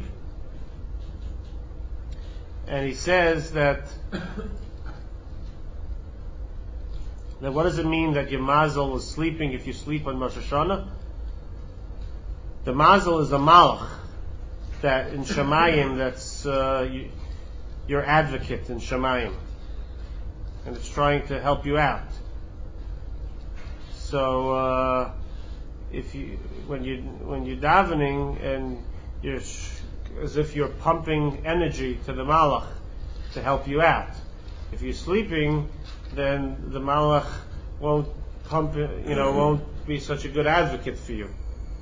and he says that that what does it mean that your mazel was sleeping if you sleep on Rosh Hashanah? The mazel is a malach that in Shamayim that's uh, you, your advocate in Shamayim, and it's trying to help you out. So uh, if you when you when you're davening and you're sh- as if you're pumping energy to the malach to help you out. If you're sleeping, then the malach won't pump, you know, won't be such a good advocate for you.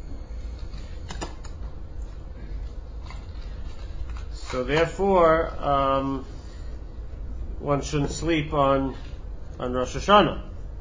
So therefore, um, one shouldn't sleep on on Rosh Hashanah.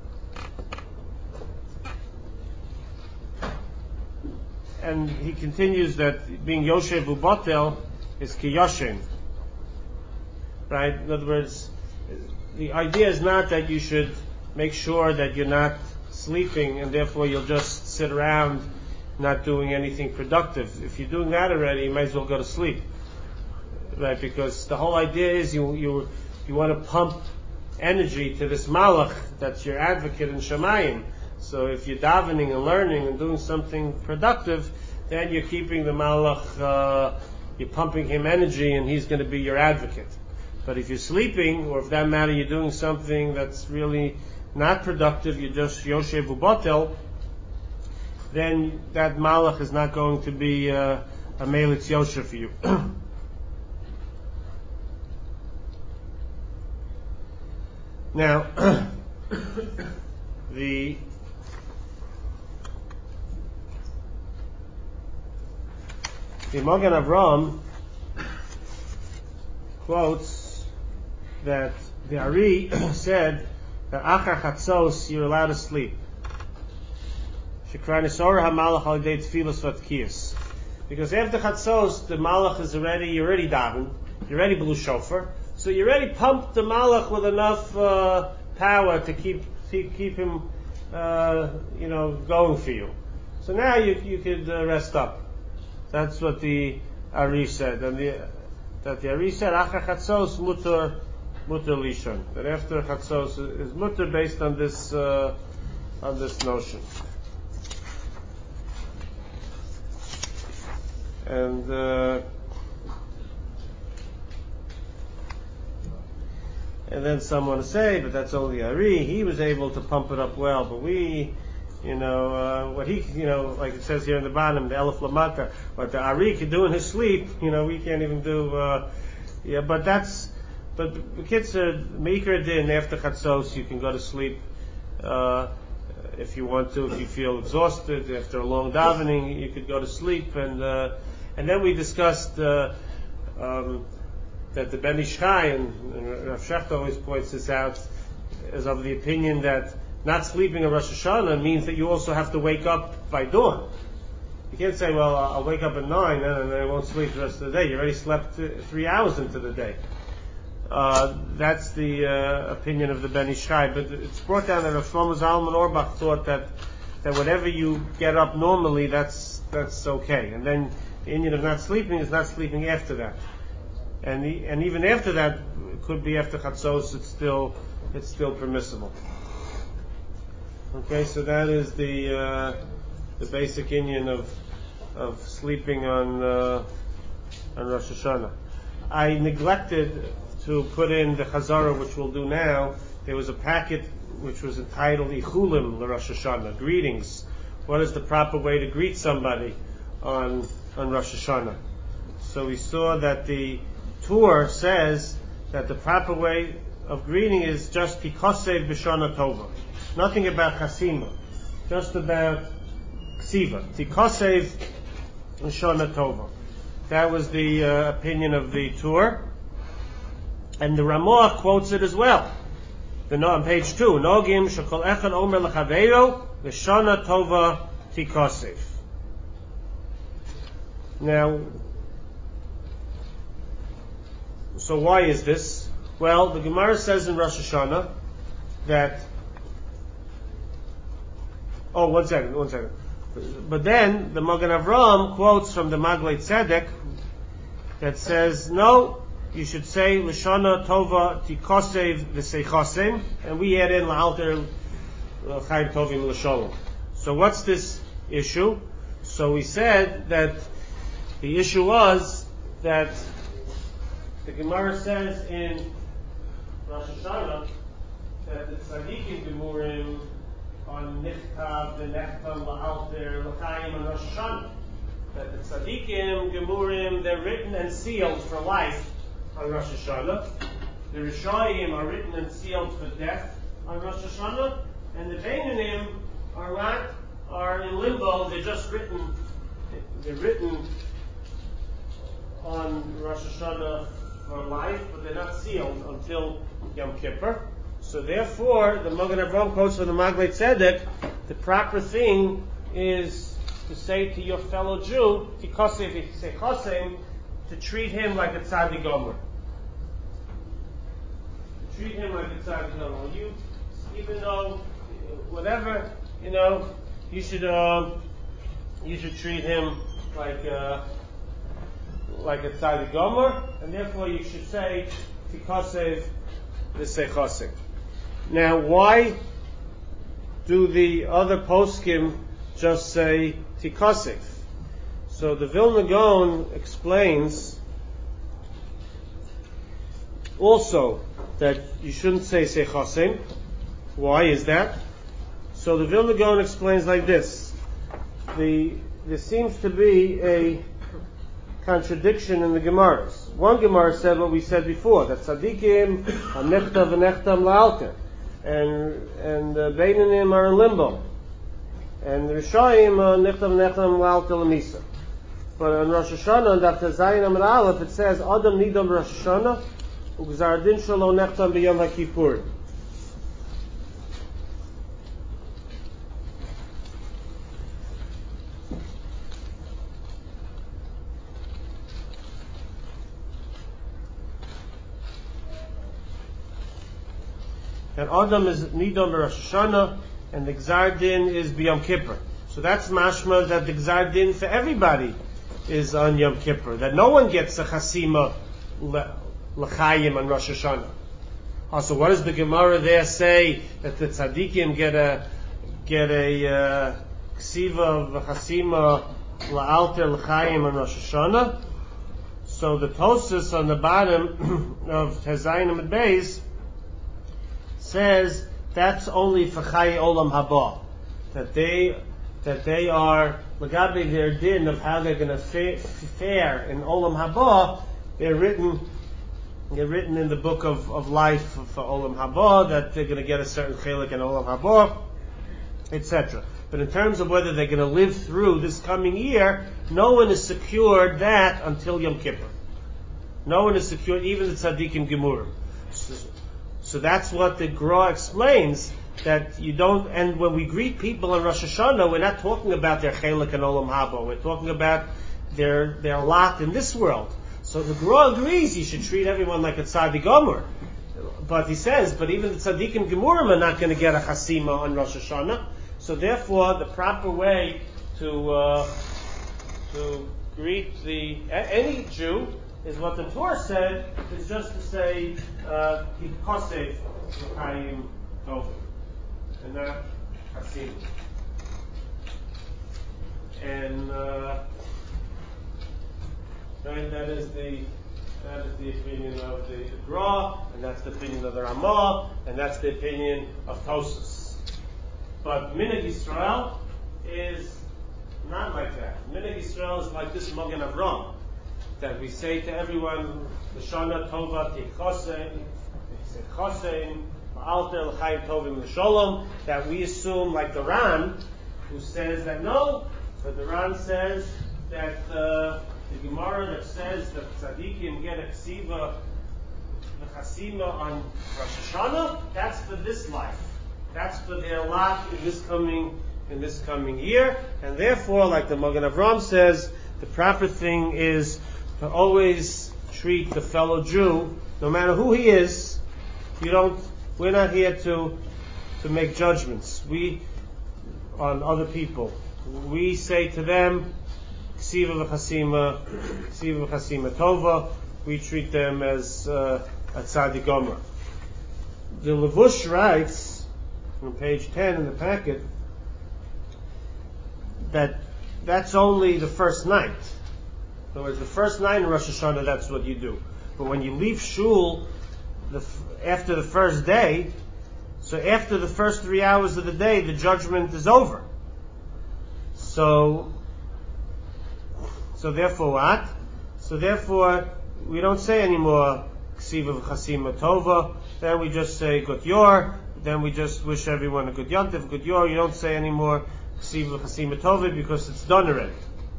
And he continues that being Yoshev Ubotel is Ki Yoshen. Right? In other words, the idea is not that you should make sure that you're not sleeping and therefore you'll just sit around not doing anything productive. If you're doing that already, you might as well go to sleep. Right? Because the whole idea is you you you want to pump energy to this malach that's your advocate in Shamayim. So if you're davening and learning and doing something productive, then you're keeping the malach, uh, you're pumping him energy and he's going to be your advocate. But if you're sleeping, or if that matter you're doing something that's really not productive, you're just Yoshev Ubotel, then that malach is not going to be uh, a Melitz Yoshev for you. Now, the the Magen Avraham quotes that the Ari said that Achar Chatzos you're allowed to sleep. Shekran Isora HaMalach Al Yedei Tfilos Vatkiyos. Because after Chatzos the Malach is already, you're already daven, you're already blew shofar, so you already pumped the Malach with enough uh, power to keep keep, keep him, uh, you know, going for you. So now you you could uh, rest up. That's what the Ari said, and the that the Ari said Achar Chatzos mutar mutar lishon. That after Chatzos is mutar based on this uh, on this notion. And uh, and then someone say, but that's only Ari. He was able to pump it up well, but we, you know, uh, what he, you know, like it says here in the bottom, the Elef Lamata, what the Ari could do in his sleep, you know, we can't even do. Uh, yeah, but that's, but the kids are Meikra Din after Chatzos, you can go to sleep uh, if you want to. If you feel exhausted after a long davening, you could go to sleep. And uh, and then we discussed uh, um, that the Ben Ish Chai, and, and Rav Shechter always points this out, is of the opinion that not sleeping on Rosh Hashanah means that you also have to wake up by dawn. You can't say, well, I'll wake up at nine and then I won't sleep the rest of the day. You already slept three hours into the day. Uh, that's the uh, opinion of the Ben Ish Chai. But it's brought down that Rav Shlomo Zalman Auerbach thought that that whenever you get up normally, that's that's okay. And then the Indian of not sleeping is not sleeping after that. And the, and even after that, it could be after Chatzos, it's still it's still permissible. Okay, so that is the uh, the basic inyan of of sleeping on uh, on Rosh Hashanah. I neglected to put in the Chazara, which we'll do now, there was a packet which was entitled Ichulim LaRosh Hashanah, greetings. What is the proper way to greet somebody on on Rosh Hashanah? So we saw that the Tur says that the proper way of greeting is just Tikosev B'Shana Tova. Nothing about Chasima, just about Ksiva. Tikosev B'Shana Tova. That was the uh, opinion of the Tur. And the Ramah quotes it as well. The, on page two, Nogim Shekol Echad Omer L'Chaveiro B'Shana Tova Tikosev. Now, so why is this? Well, the Gemara says in Rosh Hashanah that. Oh, one second, one second. But then the Magen Avraham quotes from the Maglei Tzedek that says, no, you should say L'Shana Tova Tikosev V'Seichosem, and we add in L'Alter Chaim Tovim L'Sholom. So what's this issue? So we said that the issue was that the Gemara says in Rosh Hashanah that the Tzadikim Gemurim on Nichtav, the Nechtam, La'alter, L'chaim, and Rosh Hashanah. That the Tzadikim Gemurim, they're written and sealed for life on Rosh Hashanah. The Rishayim are written and sealed for death on Rosh Hashanah. And the Beinanim are what? Are in limbo. They're just written, they're written on Rosh Hashanah for life, but they're not sealed until Yom Kippur. So therefore, the Magen Avraham quotes from the Maglei Tzedek, the proper thing is to say to your fellow Jew, Tikosev V'Seichosem, to treat him like a Tzaddik Gomer. To treat him like a Tzaddik Gomer. You, even though, whatever, you know, you should, uh, you should treat him like, uh, like a Tzaddik Gomer, and therefore you should say Tikosev V'Seichosem. Now, why do the other poskim just say Tikosev? So the Vilna Gaon explains also that you shouldn't say Seichosem. Why is that? So the Vilna Gaon explains like this: the there seems to be a contradiction in the Gemaras. One Gemara said what we said before, that Tzadikim are Nechtav v'Nechtam La'alter, and and the Beinanim are in limbo, and the Rishayim are Nechtav v'Nechtam La'alter L'Misa. But on Rosh Hashanah, on Daf Zayin Amud Aleph, it says Adam Nidam Rosh Hashanah U'Gzar Din Shelo Nechtam B'Yom HaKippur. And Adam is Nidam Rosh Hashanah, and the Gzar Din is B'Yom Kippur. So that's mashma that the Gzar Din for everybody is on Yom Kippur. That no one gets a Chasima L'Chaim on Rosh Hashanah. Also, what does the Gemara there say that the Tzadikim get a get a uh, Ksiva of Chasima L'Alter L'Chaim on Rosh Hashanah? So the Tosas on the bottom of Tezayin Amud Beis says that's only for Chai Olam Haba, that they that they are Lagabe their din of how they're going to fa- fare in Olam Haba. They're written they're written in the book of, of life for Olam Haba that they're going to get a certain chelik in Olam Haba, et cetera. But in terms of whether they're going to live through this coming year, no one is secured that until Yom Kippur. No one is secured, even the Tzaddikim Gemurim. So, So that's what the Gra explains, that you don't, and when we greet people on Rosh Hashanah, we're not talking about their chelik and olam haba, we're talking about their their lot in this world. So the Gra agrees you should treat everyone like a tzaddik gomer. But he says, but even the tzaddikim gemurim are not going to get a chasima on Rosh Hashanah. So therefore, the proper way to uh, to greet the any Jew is what the Torah said, is just to say, Tikosev L'Chaim Tovim, and not Chasim. And, uh, right, that is the that is the opinion of the Gra, and that's the opinion of the Ramah, and that's the opinion of Tosas. But Minhag Yisrael is not like that. Minhag Yisrael is like this Magen Avram, that we say to everyone, L'shana Tova Tichosein, Tichosein, Alter L'chaim Tovim L'sholom, that we assume, like the Ran, who says that no, but the Ran says that uh, the Gemara that says that tzaddikim get a ksiva v'chasima on Rosh Hashanah, that's for this life. That's for their lot in this coming in this coming year, and therefore, like the Magen Avram says, the proper thing is to always treat the fellow Jew, no matter who he is. You don't. We're not here to to make judgments. We on other people. We say to them, Ksiva v'chasima, Ksiva v'chasima tova. We treat them as uh, a tzaddik gomer. The Levush writes on page ten in the packet that that's only the first night. In other words, the first night in Rosh Hashanah, that's what you do. But when you leave shul the f- after the first day, so after the first three hours of the day, the judgment is over. So, so therefore what? So therefore, we don't say anymore Ksiva v'chasima tova. Then we just say Good Yor. Then we just wish everyone a good Yontif, good Yor. You don't say anymore Ksiva v'chasima tova because it's done already.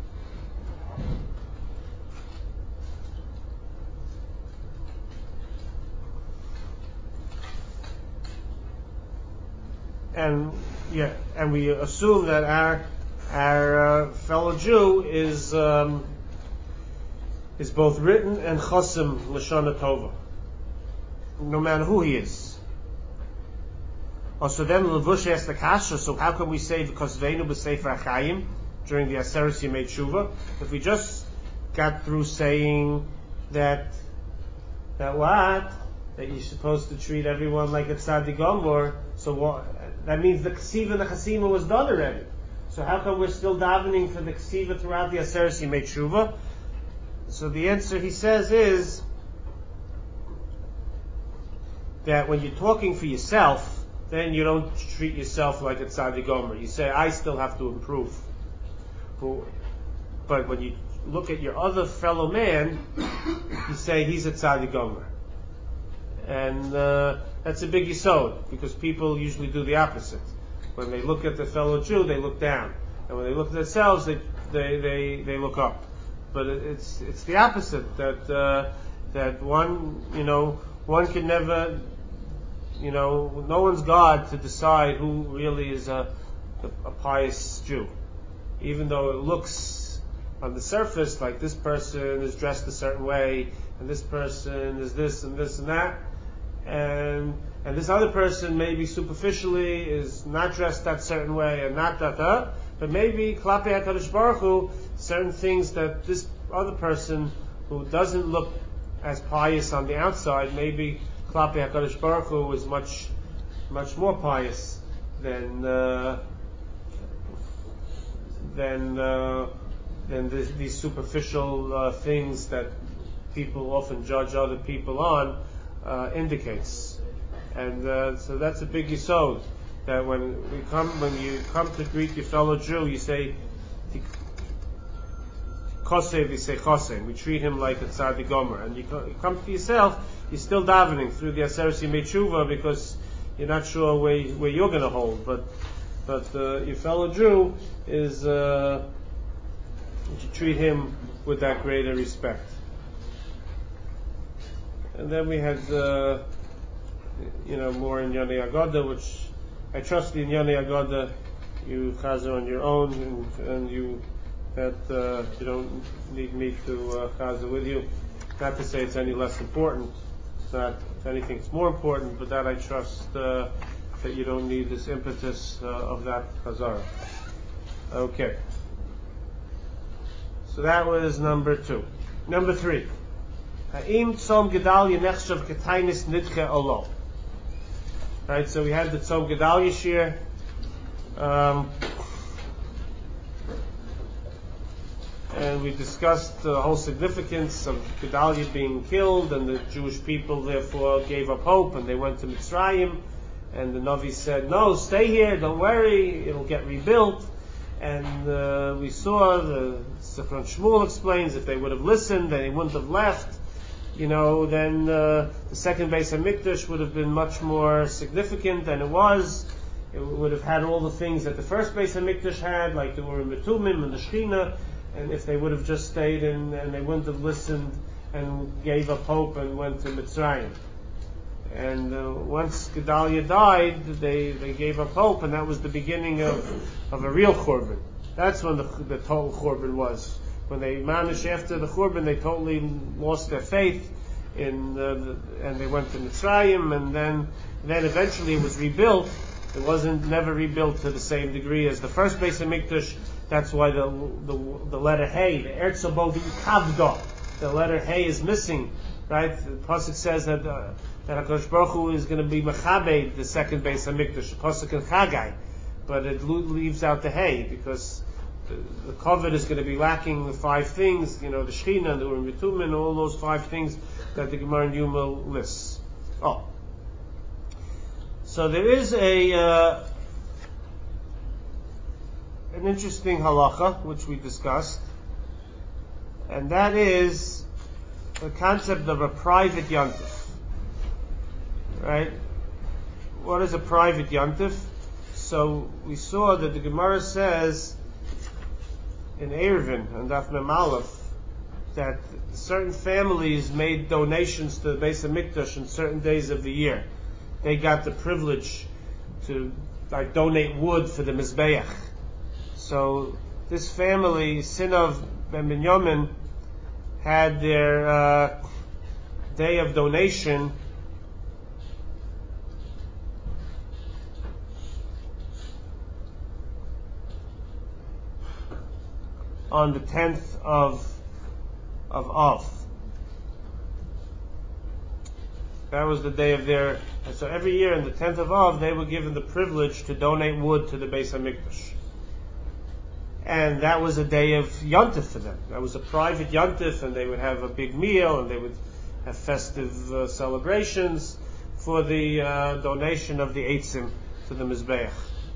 And yeah, and we assume that our our uh, fellow Jew is um, is both written and chosim l'shana tova, no matter who he is. Also, then Levush asked the kasha. So how can we say because veinu b'sefer achayim during the Aseres Yemei Tshuva if we just got through saying that that what that you're supposed to treat everyone like a tzaddik gomer? So what? That means the ksiva and the chasima was done already. So how come we're still davening for the ksiva throughout the Aseres Yemei Tshuva? So the answer, he says, is that when you're talking for yourself, then you don't treat yourself like a tzaddik gomer. You say, I still have to improve. But when you look at your other fellow man, you say he's a tzaddik gomer. And uh, that's a big yisod, because people usually do the opposite. When they look at the fellow Jew, they look down. And when they look at themselves, they they, they, they look up. But it's it's the opposite, that uh, that one, you know, one can never, you know, no one's God to decide who really is a, a, a pious Jew. Even though it looks on the surface like this person is dressed a certain way, and this person is this and this and that, and and this other person maybe superficially is not dressed that certain way and not that that, but maybe Klape HaKadosh Baruch Hu, certain things that this other person who doesn't look as pious on the outside, maybe Klape HaKadosh Baruch Hu is much much more pious than uh, than uh, than this, these superficial uh, things that people often judge other people on uh, indicates. And uh, so that's a big yisod, that when we come, when you come to greet your fellow Jew, you say Kosev, you say Chosev. We treat him like a tzaddik gomer. And you come to yourself, you're still davening through the Aseres Yemei Tshuva because you're not sure where where you're going to hold. But but uh, your fellow Jew is uh, you treat him with that greater respect. And then we had, uh, you know, more in Yonei Agoda, which I trust in Yonei Agoda you chazer on your own, and, and you that uh, you don't need me to uh, chazer with you. Not to say it's any less important. It's not. If anything, it's more important. But that I trust uh, that you don't need this impetus uh, of that chazara. Okay. So that was number two. Number three. Ha'im tzom Gedalia nechshav ketainis nidche olo. Right, so we had the tzom Gedalia shir. Um, and we discussed the whole significance of Gedaliah being killed, and the Jewish people therefore gave up hope, and they went to Mitzrayim, and the Navi said, no, stay here, don't worry, it'll get rebuilt. And uh, we saw, the Zichron Shmuel explains, if they would have listened, they wouldn't have left, you know, then uh, the second Beis HaMikdash would have been much more significant than it was. It would have had all the things that the first Beis HaMikdash had, like the Urim Betumim and the Shechina, and if they would have just stayed in, and they wouldn't have listened and gave up hope and went to Mitzrayim. And uh, once Gedaliah died, they, they gave up hope, and that was the beginning of, of a real Churban. That's when the, the total Churban was. When they managed after the Churban, they totally lost their faith, in uh, the, and they went to Mitzrayim, and then then eventually it was rebuilt. It wasn't never rebuilt to the same degree as the first Beis HaMikdash. That's why the the, the letter Hey, the Ertz Abovi Kavda, the letter Hey is missing, right? The pasuk says that uh, that HaKadosh Baruch Hu is going to be Mechabed, the second Beis HaMikdash, the pasuk in Chagai, but it leaves out the Hey because the, the covet is going to be lacking the five things, you know, the Shechina and the Urim Betumim, all those five things that the Gemara in Yuma lists. Oh. So there is a uh, an interesting halacha which we discussed, and that is the concept of a private yontif. Right? What is a private yontif? So we saw that the Gemara says in Eruvin and Daf Mem Aleph that certain families made donations to the Beis HaMikdash in certain days of the year. They got the privilege to like donate wood for the Mizbeach. So this family, Sinov Ben Binyamin, had their uh, day of donation on the tenth of of Av. That was the day of their. And so every year on the tenth of Av, they were given the privilege to donate wood to the Beis HaMikdash. And that was a day of yontif for them. That was a private yontif, and they would have a big meal, and they would have festive uh, celebrations for the uh, donation of the eitzim to the Mizbeach.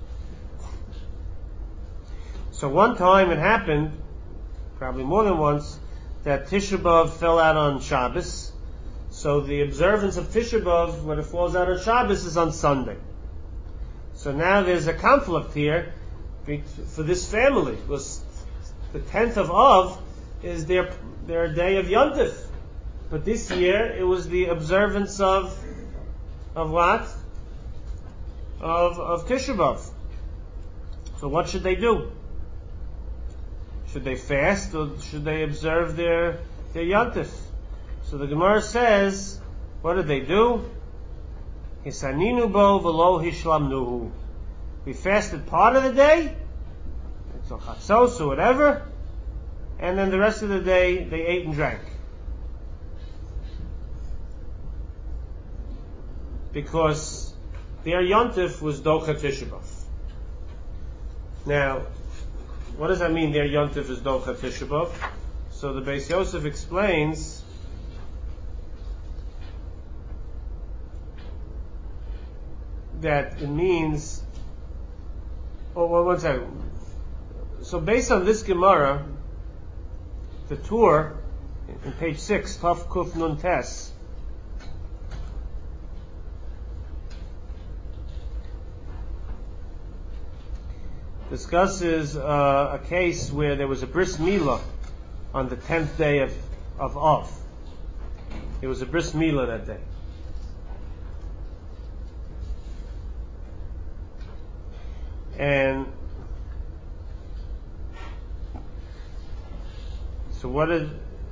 So one time it happened, probably more than once, that Tisha B'Av fell out on Shabbos. So the observance of Tisha B'Av, when it falls out on Shabbos, is on Sunday. So now there's a conflict here for this family. It was the tenth of Av is their their day of Yontif, but this year it was the observance of of what? Of of Tisha B'Av. So what should they do? Should they fast or should they observe their their Yontif? So the Gemara says, what did they do? Hisaninu bo v'lo hishlamnuhu. We fasted part of the day, so chatzos or whatever, and then the rest of the day they ate and drank. Because their Yontif was Docha Tisha B'Av. Now, what does that mean, their Yontif is Docha Tisha B'Av? So the Beis Yosef explains that it means, oh, well, one second. So based on this Gemara, the Tur, in page six, Taf Kuf Nun Tes, discusses uh, a case where there was a bris milah on the tenth day of, of Av. It was a bris milah that day. And so what did,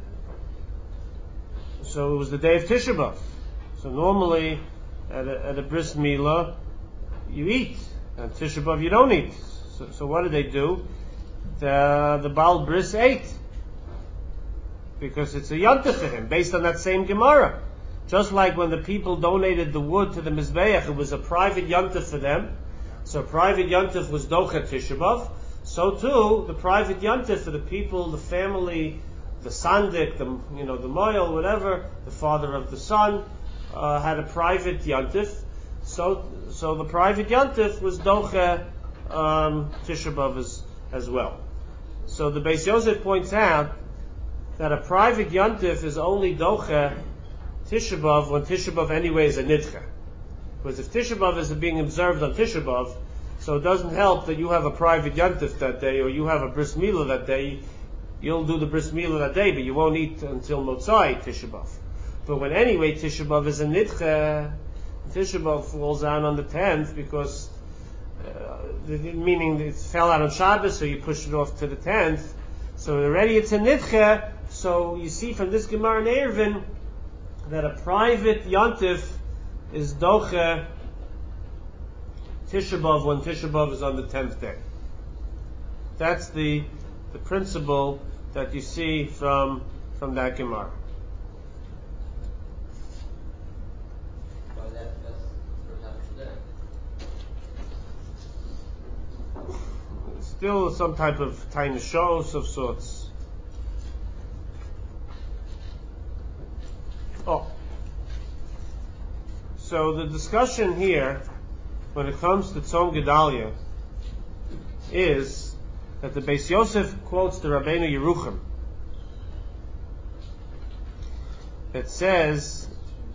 so it was the day of Tisha B'Av. So normally at a, at a bris milah you eat, and Tisha B'Av you don't eat. So, so what did they do? The the Baal Bris ate because it's a yontif for him, based on that same Gemara. Just like when the people donated the wood to the Mizbeach, it was a private yontif for them. So private yontif was Docha Tisha B'Av. So too, the private yantif for the people, the family, the sandik, the you know the moil, whatever, the father of the son, uh, had a private yantif. So so the private yantif was doche um, Tisha B'Av as, as well. So the Beis Yosef points out that a private yantif is only doche Tisha B'Av when Tisha B'Av anyway is a nidcha. Because if Tisha B'Av is being observed on Tisha B'Av, so it doesn't help that you have a private yantif that day or you have a bris milah that day. You'll do the bris milah that day, but you won't eat until Motzai Tisha B'Av. But when anyway Tisha B'Av is a nidcha, Tisha B'Av falls out on the tenth because, uh, meaning it fell out on Shabbos, so you push it off to the tenth. So already it's a nidcha. So you see from this Gemara in Eruvin that a private yantif is doche Tisha B'Av when Tisha B'Av is on the tenth day. That's the the principle that you see from from that Gemara. Well, that, that's what happens there. Still some type of tiny shows of sorts. Oh. So the discussion here, when it comes to Tzom Gedalia, is that the Beis Yosef quotes the Rabbeinu Yerucham. It says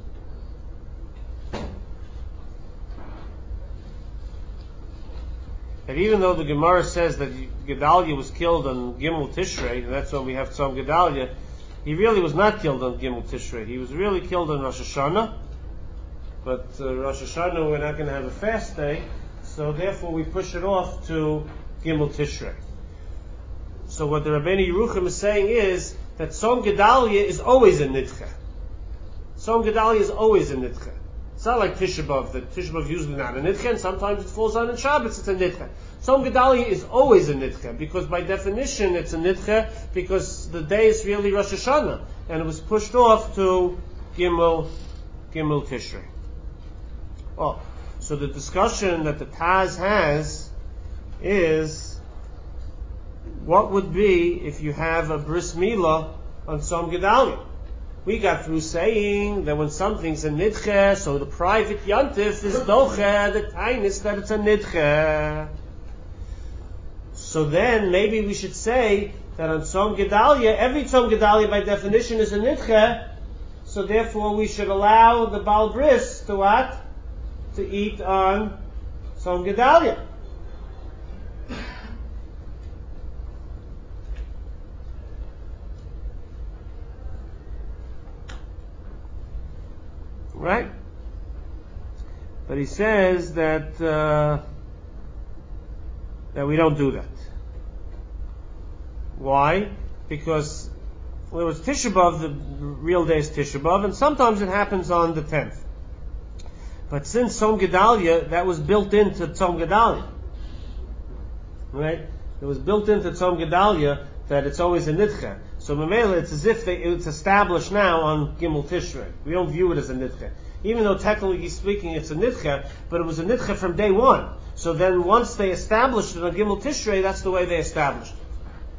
that even though the Gemara says that Gedalia was killed on Gimel Tishrei, and that's why we have Tzom Gedalia, he really was not killed on Gimel Tishrei. He was really killed on Rosh Hashanah. But uh, Rosh Hashanah, we're not going to have a fast day, so therefore we push it off to Gimel Tishrei. So what the Rabbeinu Yerucham is saying is that Tzom Gedalia is always a nidcha. Tzom Gedalia is always a nidcha. It's not like Tisha B'Av, that Tisha B'Av is usually not a nidcha, and sometimes it falls on in Shabbos, it's a nidcha. Tzom Gedalia is always a nidcha, because by definition it's a nidcha, because the day is really Rosh Hashanah, and it was pushed off to Gimel, Gimel Tishrei. Oh, so the discussion that the Taz has is, what would be if you have a bris milah on Tzom Gedalia? We got through saying that when something's a nidche, so the private yantif is doche, the tainis that it's a nidche. So then maybe we should say that on Tzom Gedalia, every Tzom Gedalia by definition is a nidche, so therefore we should allow the Baal Bris to what? To eat on Tzom Gedalia. Right? But he says that uh, that we don't do that. Why? Because well, it was Tisha B'Av, the real day is Tisha B'Av, and sometimes it happens on the tenth. But since Tzom Gedalia, that was built into Tzom Gedalia. Right? It was built into Tzom Gedalia that it's always a nidcha. So Mamela, it's as if they, it's established now on Gimel Tishrei. We don't view it as a nidcha. Even though technically speaking it's a nidcha, but it was a nidcha from day one. So then once they established it on Gimel Tishrei, that's the way they established it.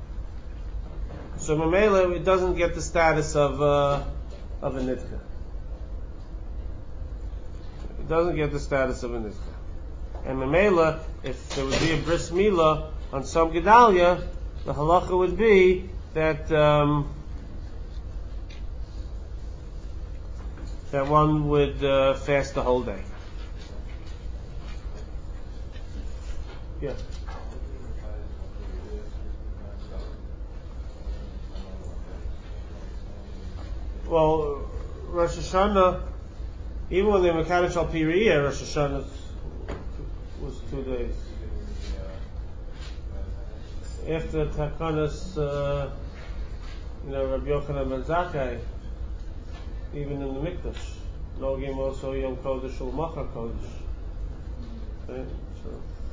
So Mamela, it doesn't get the status of, uh, of a nidcha. It doesn't get the status of a nidcha. And Mamela, if there would be a bris milah on Tzom Gedalia, the halacha would be that um, that one would uh, fast the whole day. Yeah. Well, Rosh Hashanah, even when they were Mekadosh al Piriyah, Rosh Hashanah was two days. After Takanas, uh, you know, Rabbi Yochanan ben Zakkai, even in the Mikdash, Nogim also Yom Kodesh or Machar Kodesh. Right? So.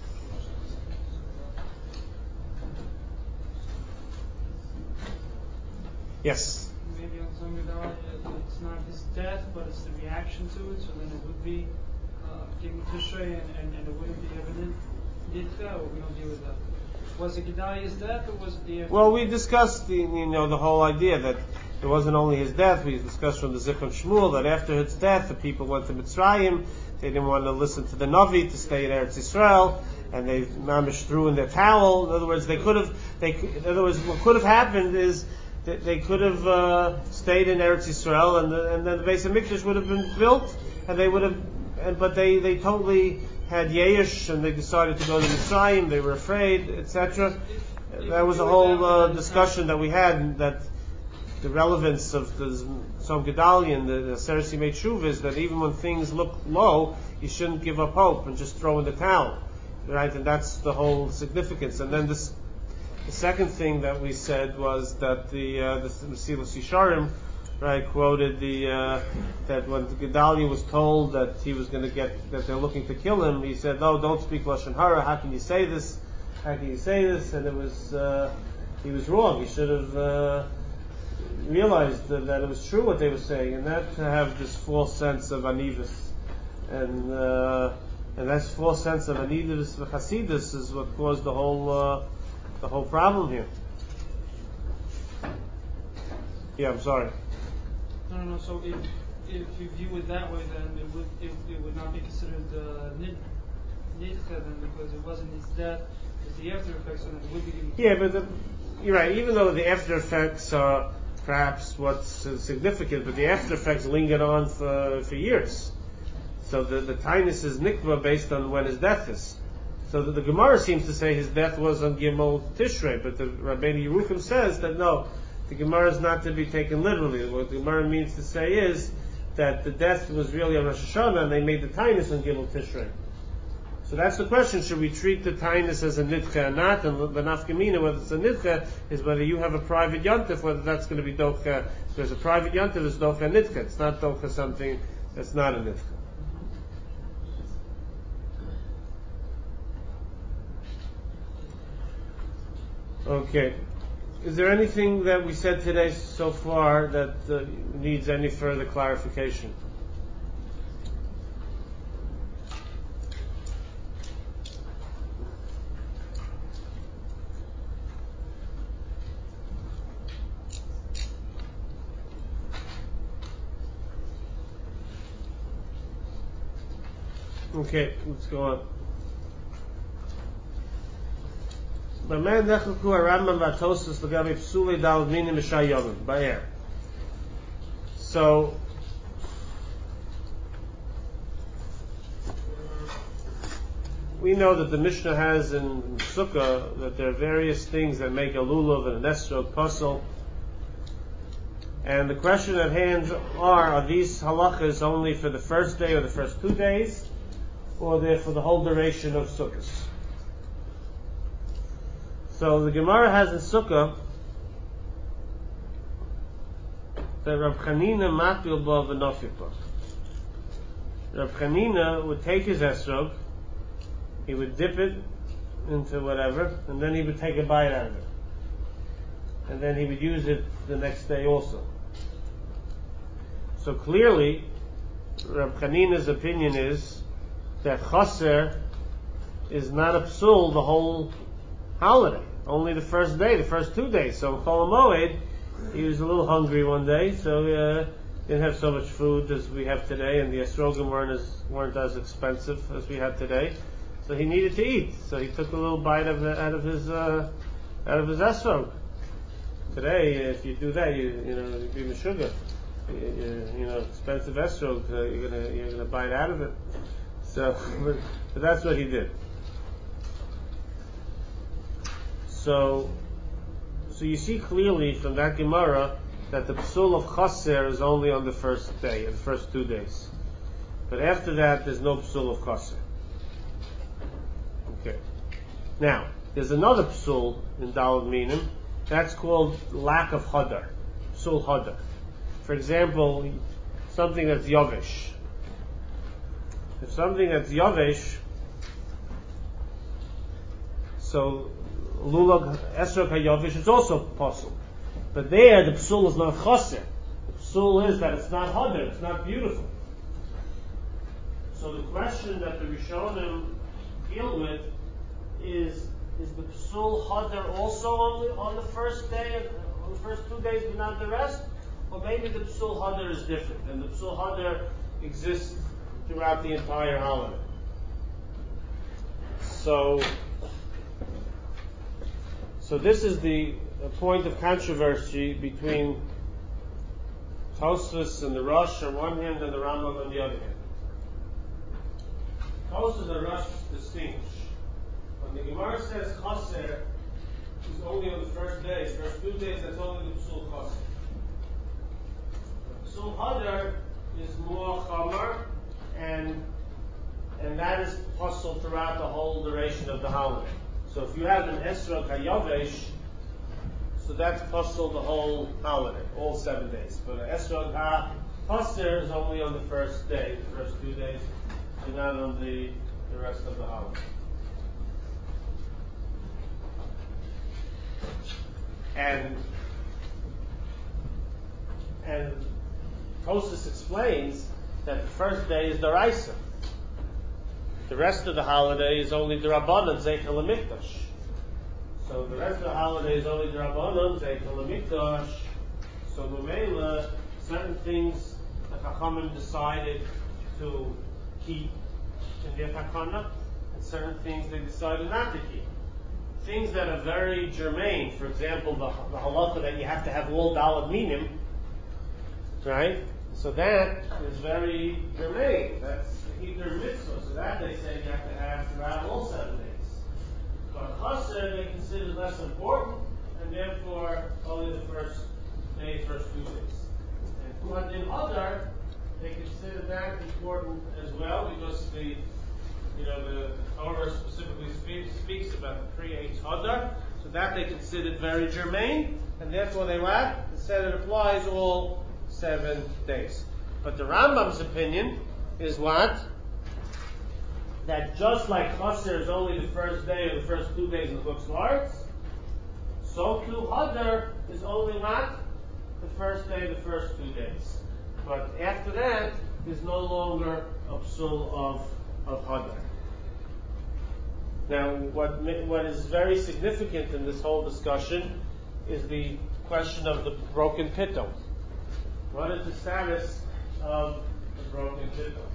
Yes? Maybe on Tzom Gedalia, it's not his death, but it's the reaction to it, so then it would be uh, Gimel Tishrei, and, and, and it wouldn't be evident. Nidcha, or we don't deal with that. Was it Gedaliah's death or was it the? Well, we discussed the, you know, the whole idea that it wasn't only his death. We discussed from the Zichron Shmuel that after his death, the people went to Mitzrayim. They didn't want to listen to the Navi to stay in Eretz Yisrael, and they mamish threw in their towel. In other words, they could have. They, in other words, what could have happened is that they could have uh, stayed in Eretz Yisrael, and, the, and then the Beis Hamikdash would have been built, and they would have. And, but they, they totally had Yeish, and they decided to go to Mitzrayim. They were afraid, et cetera. That was a whole uh, discussion that we had, that the relevance of the Tzom Gedalia and the, the Aseret Yimei Teshuva is that even when things look low, you shouldn't give up hope and just throw in the towel, right? And that's the whole significance. And then this, the second thing that we said was that the uh, the Mesilas Yesharim, right, quoted the uh, that when Gedalia was told that he was going to get, that they're looking to kill him, he said, "No, don't speak Lashon Hara. How can you say this? How can you say this?" And it was uh, he was wrong. He should have uh, realized that, that it was true what they were saying, and not to have this false sense of anivus, and uh, and that false sense of anivus v'chasidus is what caused the whole uh, the whole problem here. Yeah, I'm sorry. No, no, no. So if if you view it that way, then it would it, it would not be considered uh, nid nidcha then, because it wasn't his death, it's the after effects, so then it would be given. Yeah, but the, you're right. Even though the after effects are perhaps what's uh, significant, but the after effects lingered on for for years. So the the tinus is nikva based on when his death is. So the, the Gemara seems to say his death was on Gimel Tishrei, but the Rabbeinu Yerucham says that no. The Gemara is not to be taken literally. What the Gemara means to say is that the death was really on Rosh Hashanah, and they made the tainus on Gimel Tishrei. So that's the question: should we treat the tainus as a nidcha or not? And the nafkamina, whether it's a nidcha, is whether you have a private yontif, whether that's going to be docha. If there's a private yontif, it's docha nidcha. It's not docha something that's not a nidcha. Okay. Is there anything that we said today so far that uh, needs any further clarification? Okay, let's go on. So we know that the Mishnah has in Sukkah that there are various things that make a lulav and an esrog puzzle. And the question at hand are, are these halachas only for the first day or the first two days, or they're for the whole duration of Sukkot? So the Gemara has in Sukkah that Rav Chanina matil ba v'nofik ba. Rav Chanina would take his esrog, he would dip it into whatever, and then he would take a bite out of it. And then he would use it the next day also. So clearly, Rav Chanina's opinion is that chaser is not a psul the whole holiday, only the first day, the first two days. So Chol Moed, he was a little hungry one day, so uh, didn't have so much food as we have today, and the esrogim weren't as weren't as expensive as we have today. So he needed to eat. So he took a little bite of out of his uh, out of his esrog. Today, if you do that, you you know you give him sugar. You, you know, expensive esrog, uh, you're gonna you're gonna bite out of it. So, but, but that's what he did. So, so you see clearly from that Gemara that the psul of chaser is only on the first day, the first two days. But after that, there's no psul of chaser. Okay. Now, there's another psul in Daled Minim. That's called lack of hadar, psul hadar. For example, something that's yavish. If something that's yavish, so lulav esrog hayavish is also possible. But there, the psul is not chaser. The psul is that it's not hadar, it's not beautiful. So the question that the Rishonim deal with is is the psul hadar also on the, on the first day, on the first two days, but not the rest? Or maybe the psul hadar is different, and the psul hadar exists throughout the entire holiday. So, so this is the a point of controversy between Tosfos and the Rosh on one hand and the Rambam on the other hand. Tosfos and the Rosh distinguish. When the Gemara says Chaser is only on the first day, first two days, that's only the Psul Chaser. The Psul Hadar is more Chamar, and and that is possible throughout the whole duration of the holiday. So if you have an Esrog HaYavesh, so that's possible the whole holiday, all seven days. But an Esrog HaChaser is only on the first day, the first two days, and not on the, the rest of the holiday. And and Tosfos explains that the first day is Daraisa. The rest of the holiday is only the Rabbanan, Zeichel HaMikdash. So the rest of the holiday is only the Rabbanan, Zeichel HaMikdash. So Mamela, certain things the Chachamim decided to keep in their Takana, and certain things they decided not to keep. Things that are very germane, for example, the, the halacha that you have to have all dalad minim, right? So that is very germane. That's the Hebrew mitzvah. So that they say you have to have throughout all seven days. But chaser they consider less important, and therefore only the first day, first two days. And Kuhadim Adar, they consider that important as well because the you know the Torah specifically speaks, speaks about the pre-Eitz Hadar, so that they considered very germane, and therefore they what? They said it applies all seven days. But the Rambam's opinion is what? That just like Chaser is only the first day or the first two days in the Chutz La'aretz, so too Hadar is only what? The first day, the first two days. But after that is no longer a psul of, of Hadar. Now, what what is very significant in this whole discussion is the question of the broken pittom. What is the status of the broken pittom?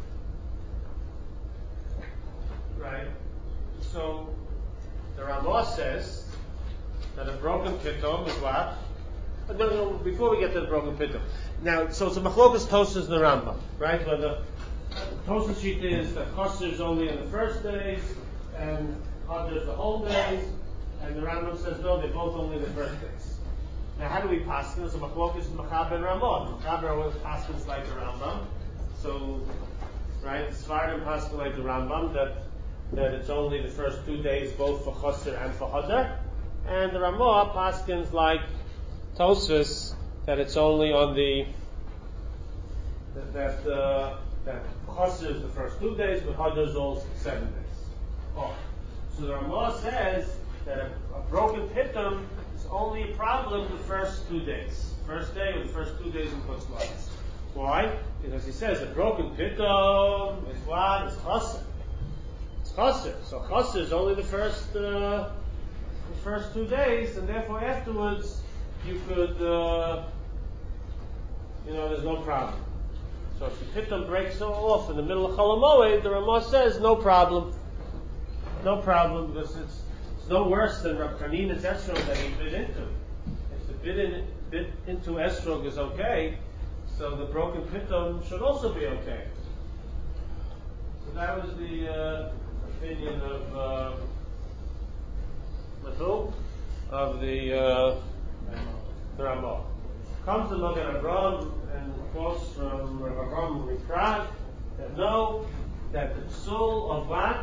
Right? So, the Ramah says that a broken pittom is what? No, no, before we get to the broken pittom. Now, so it's a machlokas Tosfos and the Rambam, right? Where the Tosfos sheet is that Chaser is only in the first days, and Hadar is the whole days, and the Rambam says no, they're both only the first days. Now, how do we paskin? It's a machlokas Machaber and Ramah. Machaber always paskins like the Rambam. So, right, Sfardim paskin like the Rambam that that it's only the first two days both for Chaser and for Hadar, and the Ramah paskins like Tosfos that it's only on the that that, uh, that Chaser is the first two days, but Hadar is all seven days. Oh. So the Ramah says that a, a broken pittom is only a problem the first two days, first day or the first two days in Chutz La'aretz. Why? Because he says a broken pittom is what? It's Chaser. It's Chaser. So Chaser is only the first uh, the first two days, and therefore afterwards you could, uh, you know, there's no problem. So if the pittom breaks off in the middle of Chol HaMoed, the Ramah says no problem. No problem, because it's, it's no worse than Rav Karnina's esrog that he bit into. If the bit, in, bit into esrog is okay, so the broken pittom should also be okay. So that was the uh, opinion of uh, who? Of the uh, the Ramah. Comes to look at Avraham and quotes from Rav Avraham Rifrag that know that the psul of what?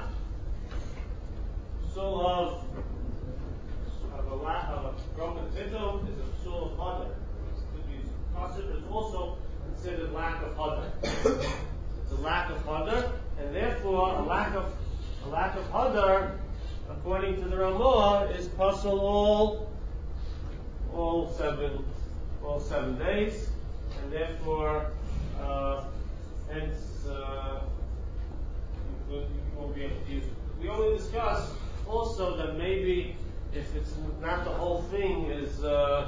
Psul of of a, la, of a broken pittom is a psul of Hadar. It's also considered lack of Hadar. It's a lack of Hadar, and therefore a lack of a lack of Hadar, according to the Ramah, is possible all all seven all seven days, and therefore uh, hence uh, you, you won't be able to use it. We only discussed also that maybe if it's not the whole thing is uh,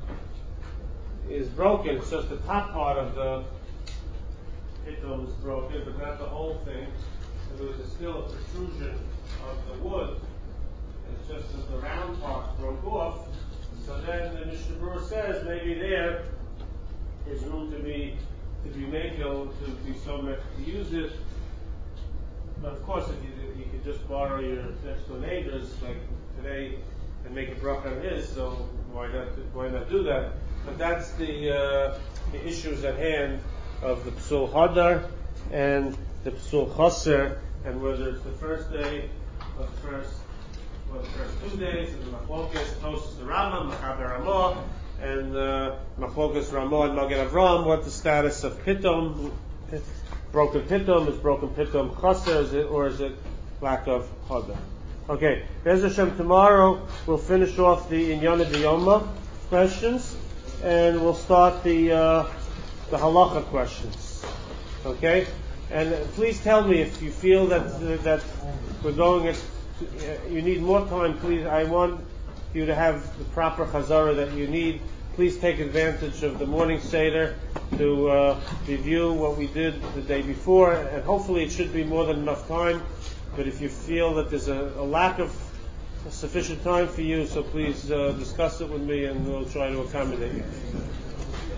is broken, it's just the top part of the pitum is broken, but not the whole thing. There was still a protrusion of the wood. It's just that the round part broke off. So then the Mishnah Berurah says maybe there is room to be to be makel, to be so much to use it. But of course, if you you could just borrow your next door neighbors like today and make a bracha on his, so why not why not do that? But that's the uh, the issues at hand of the Psul Hadar and the Psul Chaser, and whether it's the first day or the first or the first two days, and the Machlokas, Tosus the Rambam, Machaber Ramah, and uh, Machlokas Ramah and Magen Avram, what the status of Pitom, broken Pitom, is broken Pitom Chaser, is it, or is it lack of Hadar? Okay, Bez Hashem, tomorrow we'll finish off the Inyana Diyoma questions, and we'll start the uh, the halacha questions. Okay, and please tell me if you feel that uh, that we're going at, uh, you need more time. Please, I want you to have the proper chazara that you need. Please take advantage of the morning seder to uh, review what we did the day before, and hopefully it should be more than enough time. But if you feel that there's a, a lack of sufficient time for you, so please uh, discuss it with me, and we'll try to accommodate you.